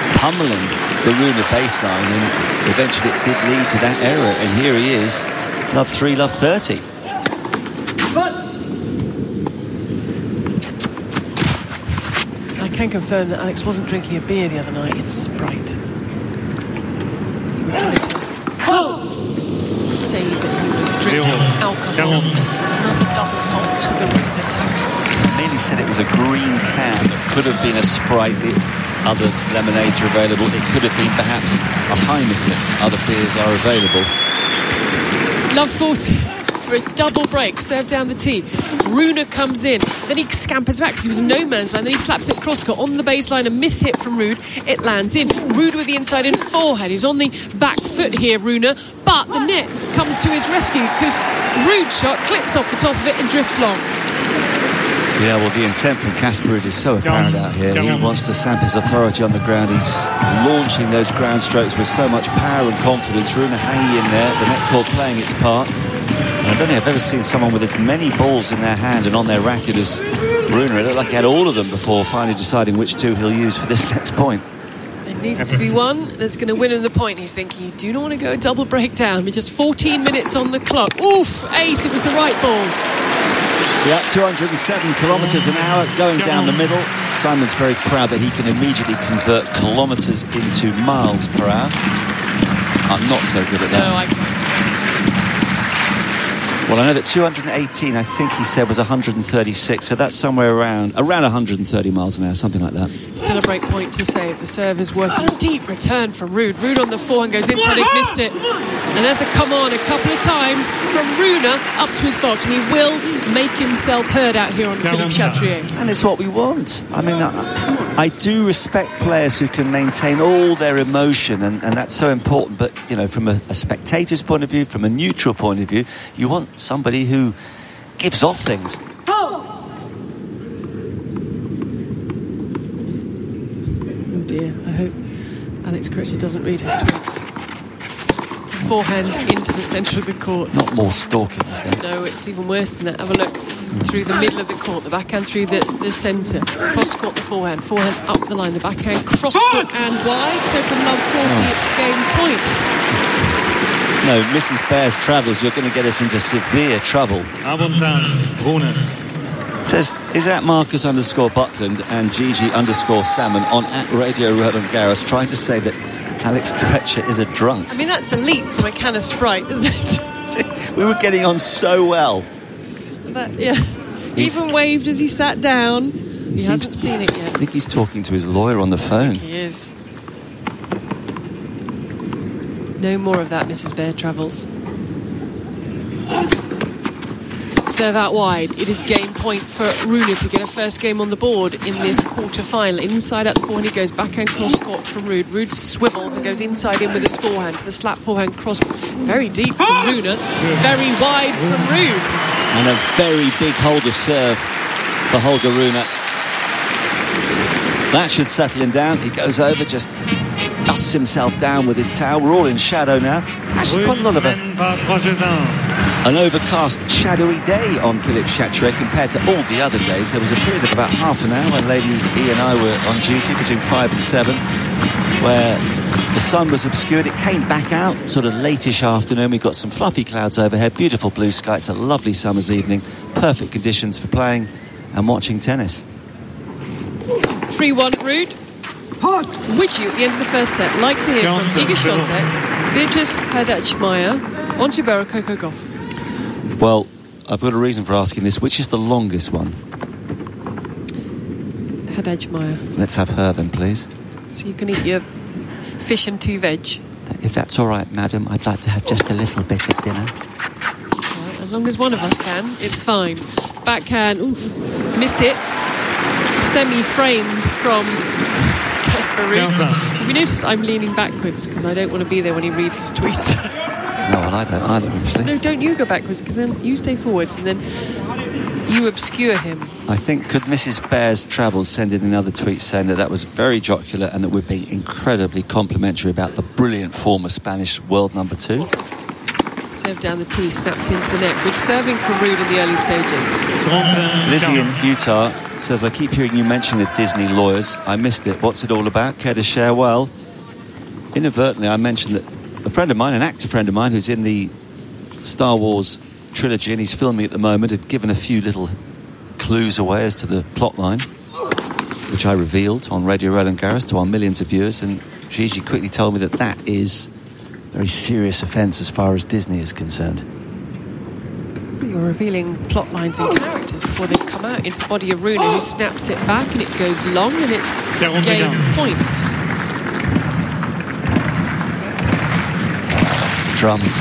pummeling the Rune baseline, and eventually it did lead to that error. And here he is Love three, love thirty. I can confirm that Alex wasn't drinking a beer the other night. It's Sprite. He was trying to say that he was drinking alcohol. This is another double fault to the Rune total. Nearly said it was a green can that could have been a Sprite. The other lemonades are available. It could have been perhaps a Heineken. Other beers are available. Love forty for a double break, serve down the tee. Rune comes in, then he scampers back because he was in no man's land, then he slaps it cross-court on the baseline, a miss hit from Ruud. It lands in. Ruud with the inside in forehand. He's on the back foot here, Rune, but the net comes to his rescue because Ruud's shot clips off the top of it and drifts long. Yeah, well, the intent from Casper Ruud is so apparent out here. He wants to stamp his authority on the ground. He's launching those ground strokes with so much power and confidence. Rune hanging in there, the net court playing its part. And I don't think I've ever seen someone with as many balls in their hand and on their racket as Rune. It looked like he had all of them before finally deciding which two he'll use for this next point. It needs to be one that's going to win him the point. He's thinking, you do not want to go a double breakdown with just fourteen minutes on the clock. Oof, ace, it was the right ball. Yeah, two hundred seven kilometres an hour going down the middle. Simon's very proud that he can immediately convert kilometres into miles per hour. I'm not so good at that. No, I can't. Well, I know that two hundred eighteen, I think he said, was one hundred thirty-six, so that's somewhere around around one hundred thirty miles an hour, something like that. Still a break point to save. The serve is working. Deep return from Ruud. Ruud on the forehand goes inside, he's missed it. And there's the come on a couple of times from Rune up to his box, and he will make himself heard out here on Philippe Chatrier. And it's what we want. I mean, I, I do respect players who can maintain all their emotion, and, and that's so important. But, you know, from a, a spectator's point of view, from a neutral point of view, you want somebody who gives off things. Oh dear, I hope Alex Krejci doesn't read his tweets. Forehand into the centre of the court. Not more stalking, is there? No, it's even worse than that. Have a look through the middle of the court, the backhand through the, the centre, cross court the forehand, forehand up the line, the backhand cross court and wide. So from love forty, oh. It's game point. No, Missus Bears Travels, you're going to get us into severe trouble. Avantage, Rune. Says, is that Marcus underscore Buckland and Gigi underscore Salmon on at Radio Roland Garros trying to say that Alex Krejci is a drunk? I mean, that's a leap from a can of Sprite, isn't it? We were getting on so well. But, yeah. He's, even waved as he sat down. He, he hasn't seen it yet. I think he's talking to his lawyer on the phone. He is. No more of that, Missus Bear Travels. Serve out wide. It is game point for Rune to get a first game on the board in this quarter-final. Inside out the forehand, he goes backhand cross-court from Ruud. Ruud swivels and goes inside in with his forehand. The slap forehand cross, very deep from Rune, very wide from Ruud. And a very big hold of serve for Holger Rune. That should settle him down. He goes over, just dusts himself down with his towel. We're all in shadow now. Actually, quite a lot of a, an overcast, shadowy day on Philippe Chatrier compared to all the other days. There was a period of about half an hour when Lady E and I were on duty between five and seven, where the sun was obscured. It came back out sort of latish afternoon. We got some fluffy clouds overhead, beautiful blue sky. It's a lovely summer's evening, perfect conditions for playing and watching tennis. three one Ruud. Would you, at the end of the first set, like to hear from Iga Świątek, Beatrice Haddad-Maia, Ons Jabeur, Coco Gauff? Well, I've got a reason for asking this. Which is the longest one? Haddad-Maia. Let's have her then, please. So you can eat your fish and two veg. If that's all right, madam, I'd like to have just a little bit of dinner. Well, as long as one of us can, it's fine. Backhand, oof, miss it. Semi-framed from Casper Ruud. Have you noticed I'm leaning backwards because I don't want to be there when he reads his tweets? No, well, I don't either, actually. No, don't you go backwards, because then you stay forwards and then you obscure him. I think, could Missus Bears Travels send in another tweet saying that that was very jocular and that we're being incredibly complimentary about the brilliant former Spanish world number two? Serve down the tee, snapped into the net. Good serving from Ruud in the early stages. Lizzie in Utah says, I keep hearing you mention the Disney lawyers. I missed it. What's it all about? Care to share? Well, inadvertently I mentioned that a friend of mine, an actor friend of mine who's in the Star Wars trilogy, and he's filming at the moment, had given a few little clues away as to the plot line, which I revealed on Radio Roland Garros to our millions of viewers, and Gigi quickly told me that that is a very serious offence as far as Disney is concerned. You're revealing plot lines and characters before they've come out into the body of Rune, who snaps it back, and it goes long, and it's game points. Drums.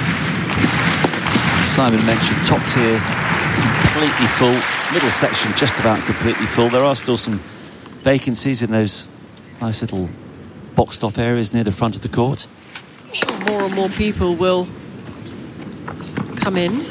Simon mentioned top tier completely full, middle section just about completely full. There are still some vacancies in those nice little boxed off areas near the front of the court. I'm sure more and more people will come in.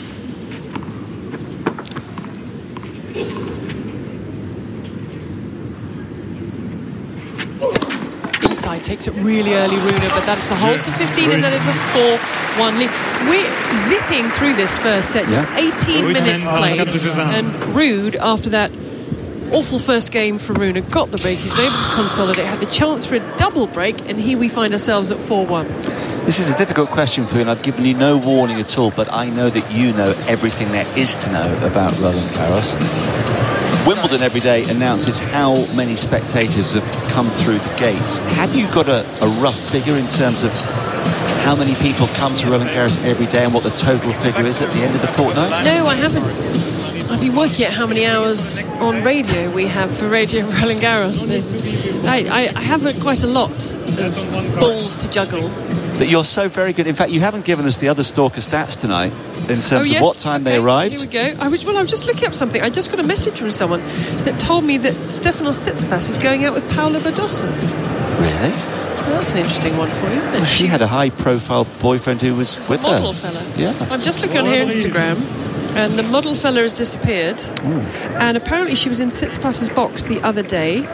Inside takes it really early, Rune, but that is a hold to fifteen, and that is a four one lead. We're zipping through this first set, just yeah. eighteen minutes played, and Ruud, after that awful first game for Rune, got the break. He's been able to consolidate, had the chance for a double break, and here we find ourselves at four one. This is a difficult question for you, and I've given you no warning at all, but I know that you know everything there is to know about Roland Garros. Wimbledon every day announces how many spectators have come through the gates. Have you got a, a rough figure in terms of how many people come to Roland Garros every day and what the total figure is at the end of the fortnight? No, I haven't. I've been working at how many hours on radio we have for Radio Roland Garros. I, I, I have a, quite a lot of balls to juggle. But you're so very good. In fact, you haven't given us the other Stalker stats tonight in terms oh, yes. of what time okay. they arrived. Here we go. I was, well, I'm just looking up something. I just got a message from someone that told me that Stefanos Tsitsipas is going out with Paula Badosa. Really? Well, that's an interesting one for you, isn't it? Well, she, she had a high-profile boyfriend who was it's with a model her. Fella. Yeah. I'm just looking on her Instagram, and the model fella has disappeared. Ooh. And apparently she was in Tsitsipas's box the other day,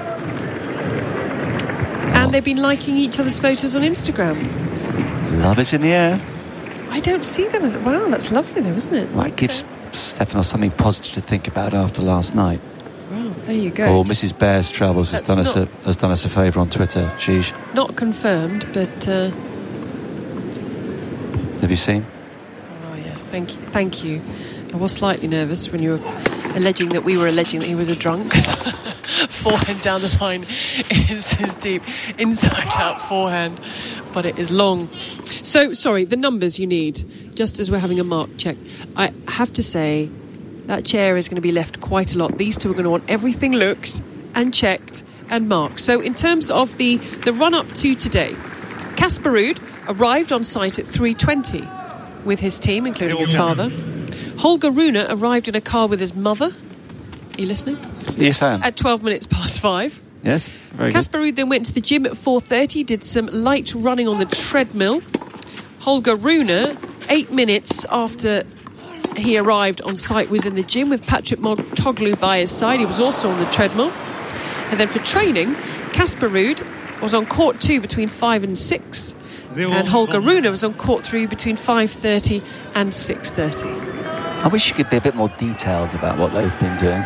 and they've been liking each other's photos on Instagram. Love is in the air. I don't see them as... Wow, that's lovely though, isn't it? Well, it gives Stefanos something positive to think about after last night. Wow, there you go. Or Missus Bear's Travels has done, us a, has done us a favour on Twitter, Sheesh. Not confirmed, but... Uh... Have you seen? Oh, yes, thank you. Thank you. I was slightly nervous when you were alleging that we were alleging that he was a drunk. Forehand down the line is, is deep. Inside out forehand, but it is long. So, sorry, the numbers you need, just as we're having a mark check. I have to say, that chair is going to be left quite a lot. These two are going to want everything looked and checked and marked. So, in terms of the, the run-up to today, Casper Ruud arrived on site at three twenty with his team, including his father. Holger Rune arrived in a car with his mother. Are you listening? Yes, I am. At twelve minutes past five. Yes, very Casper Ruud then went to the gym at four thirty, did some light running on the treadmill. Holger Rune, eight minutes after he arrived on site, was in the gym with Patrick Mouratoglou by his side. He was also on the treadmill. And then for training, Casper Ruud was on court two between five and six. Zero, and Holger Rune was on court three between five thirty and six thirty. I wish you could be a bit more detailed about what they've been doing.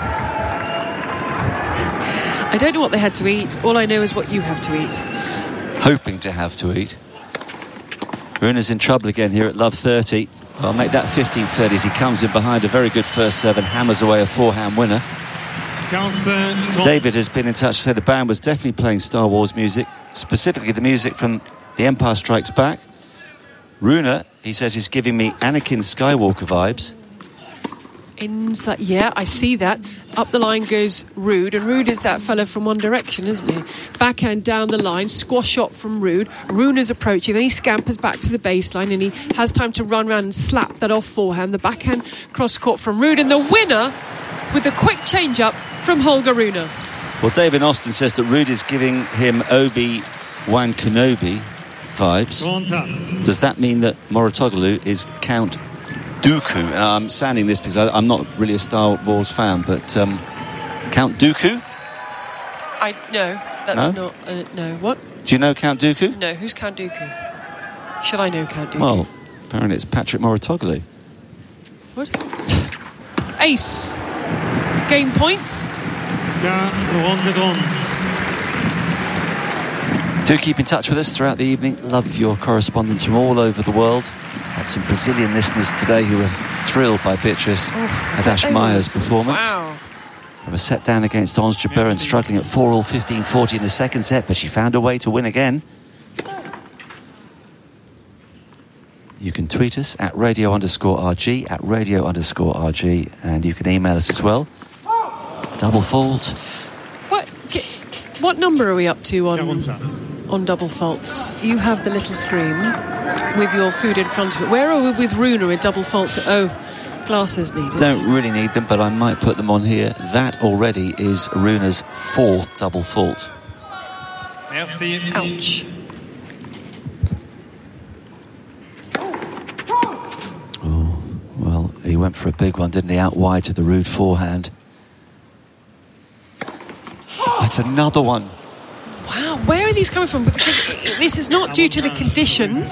I don't know what they had to eat. All I know is what you have to eat. Hoping to have to eat. Rune's in trouble again here at Love thirty. I'll make that fifteen thirty as he comes in behind a very good first serve and hammers away a forehand winner. David has been in touch to say the band was definitely playing Star Wars music, specifically the music from The Empire Strikes Back. Rune, he says, is giving me Anakin Skywalker vibes. Inside, yeah, I see that. Up the line goes Ruud, and Ruud is that fella from One Direction, isn't he? Backhand down the line, squash shot from Ruud. Rune is approaching, then he scampers back to the baseline, and he has time to run around and slap that off forehand. The backhand cross court from Ruud, and the winner with a quick change up from Holger Rune. Well, David Austin says that Ruud is giving him Obi-Wan Kenobi vibes. Does that mean that Mouratoglou is Count Dooku? And I'm sounding this because I, I'm not really a Star Wars fan, but um, Count Dooku? I no, that's no? not uh, no. What? Do you know Count Dooku? No, who's Count Dooku? Should I know Count Dooku? Well, apparently it's Patrick Mouratoglou. What? Ace. Game point. Do keep in touch with us throughout the evening. Love your correspondence from all over the world. Had some Brazilian listeners today who were thrilled by Beatrice Oh, Haddad-Meyer's performance. Wow. From a set down against Ons Jabeur and struggling at four all, fifteen forty in the second set, but she found a way to win again. You can tweet us at radio underscore RG, at radio underscore RG, and you can email us as well. Double fault. What what number are we up to on on double faults? You have the little screen with your food in front of it. Where are we with Rune with double faults? Oh, glasses needed. Don't really need them, but I might put them on here. That already is Rune's fourth double fault. Merci. Ouch. Oh, well, he went for a big one, didn't he? Out wide to the Rude forehand. That's another one. Wow, where are these coming from? Because this is not due to the conditions.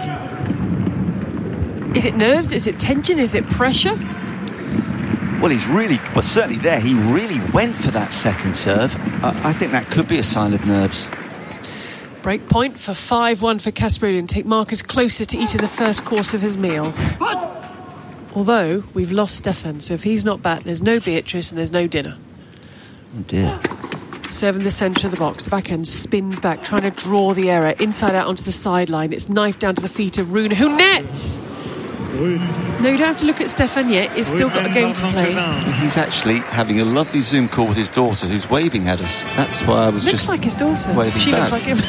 Is it nerves? Is it tension? Is it pressure? Well, he's really, well, certainly there, he really went for that second serve. I, I think that could be a sign of nerves. Break point for five one for Casper Ruud and take Marcus closer to eating the first course of his meal. Although, we've lost Stefan, so if he's not back, there's no Beatrice and there's no dinner. Oh, dear. Serve in the centre of the box. The backhand spins back, trying to draw the error inside out onto the sideline. It's knifed down to the feet of Rune, who nets! No, you don't have to look at Stefan yet. He's still got a game to play. He's actually having a lovely Zoom call with his daughter, who's waving at us. That's why I was looks just like his daughter. Waving she back. looks like him.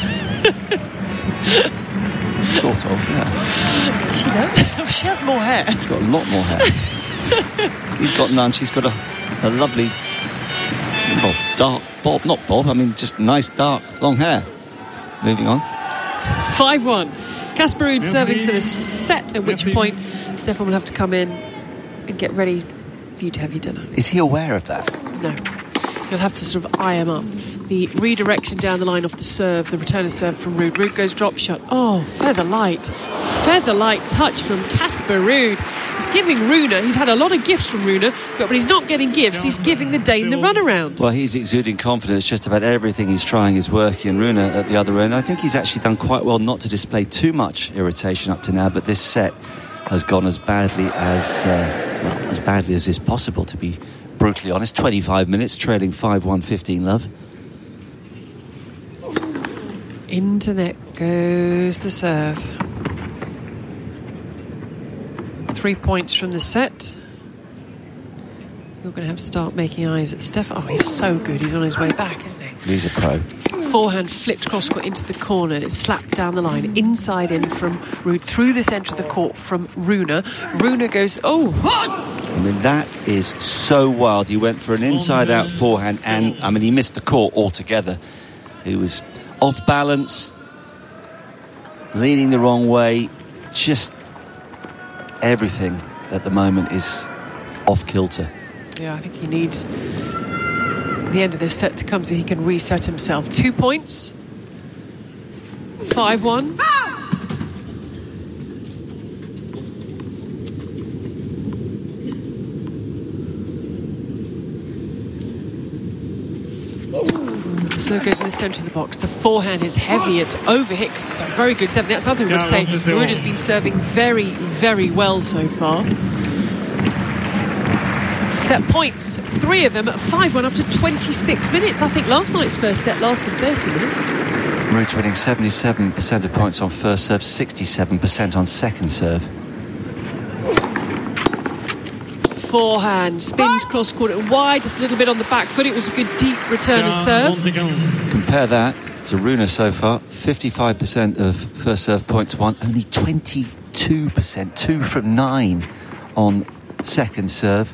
Sort of, yeah. She does. She has more hair. She's got a lot more hair. He's got none. She's got a, a lovely, well, dark bob. Not bob, I mean just nice, dark, long hair. Moving on. five one. Casper Ruud serving for the set, at which point Stefan will have to come in and get ready for you to have your dinner. Is he aware of that? No. You'll have to sort of eye him up. The redirection down the line off the serve, the return of serve from Ruud. Ruud goes drop shot. Oh, feather light. Feather light touch from Casper Ruud. He's giving Rune, he's had a lot of gifts from Rune, but when he's not getting gifts, he's giving the Dane the runaround. Well, he's exuding confidence. Just about everything he's trying is working. And Rune at the other end, I think he's actually done quite well not to display too much irritation up to now, but this set has gone as badly as, uh, well, as badly as is possible, to be brutally honest. twenty-five minutes, trailing five one, fifteen love. Into net goes the serve. Three points from the set. You're going to have to start making eyes at Stefan. Oh, he's so good. He's on his way back, isn't he? He's a pro. Forehand flipped cross-court into the corner. It's slapped down the line. Inside in from Ruud. Through the centre of the court from Rune. Rune goes, oh! I mean, that is so wild. He went for an inside-out forehand and, I mean, he missed the court altogether. He was off balance, leaning the wrong way. Just everything at the moment is off kilter. Yeah, I think he needs the end of this set to come so he can reset himself. Two points. five one. So it goes in the centre of the box. The forehand is heavy. It's overhit because it's a very good serve. That's something we would say. Ruud has been serving very, very well so far. Set points, three of them at five one after twenty-six minutes. I think last night's first set lasted thirty minutes. Ruud winning seventy-seven percent of points on first serve, sixty-seven percent on second serve. Forehand spins cross court wide, just a little bit on the back foot. It was a good deep return of serve. Compare that to Rune so far. fifty-five percent of first serve points won, only twenty-two percent, two from nine on second serve.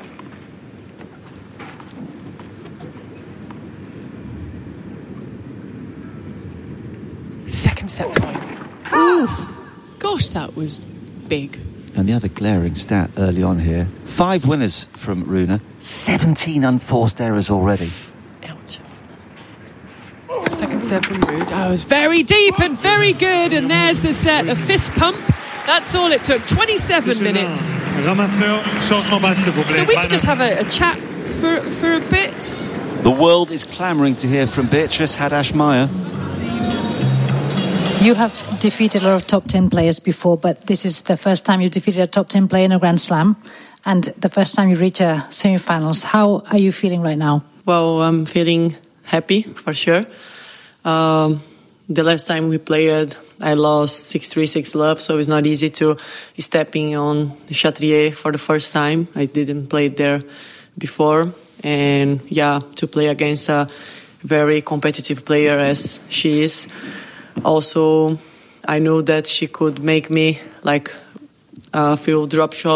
Second set point. Oof. Gosh, that was big. And the other glaring stat early on here, five winners from Rune, seventeen unforced errors already. Ouch. Second serve from Ruud. Oh, it was very deep and very good. And there's the set, a fist pump. That's all it took, twenty-seven minutes. So we could just have a, a chat for, for a bit. The world is clamouring to hear from Beatrice Haddad-Meyer. You have defeated a lot of top ten players before, but this is the first time you defeated a top ten player in a Grand Slam and the first time you reach a semi-finals. How are you feeling right now? Well, I'm feeling happy for sure. Um, the last time we played, I lost six three, six love, so it's not easy to stepping on the Chatrier for the first time. I didn't play there before. And yeah, to play against a very competitive player as she is. Also, I know that she could make me like a few drop shots.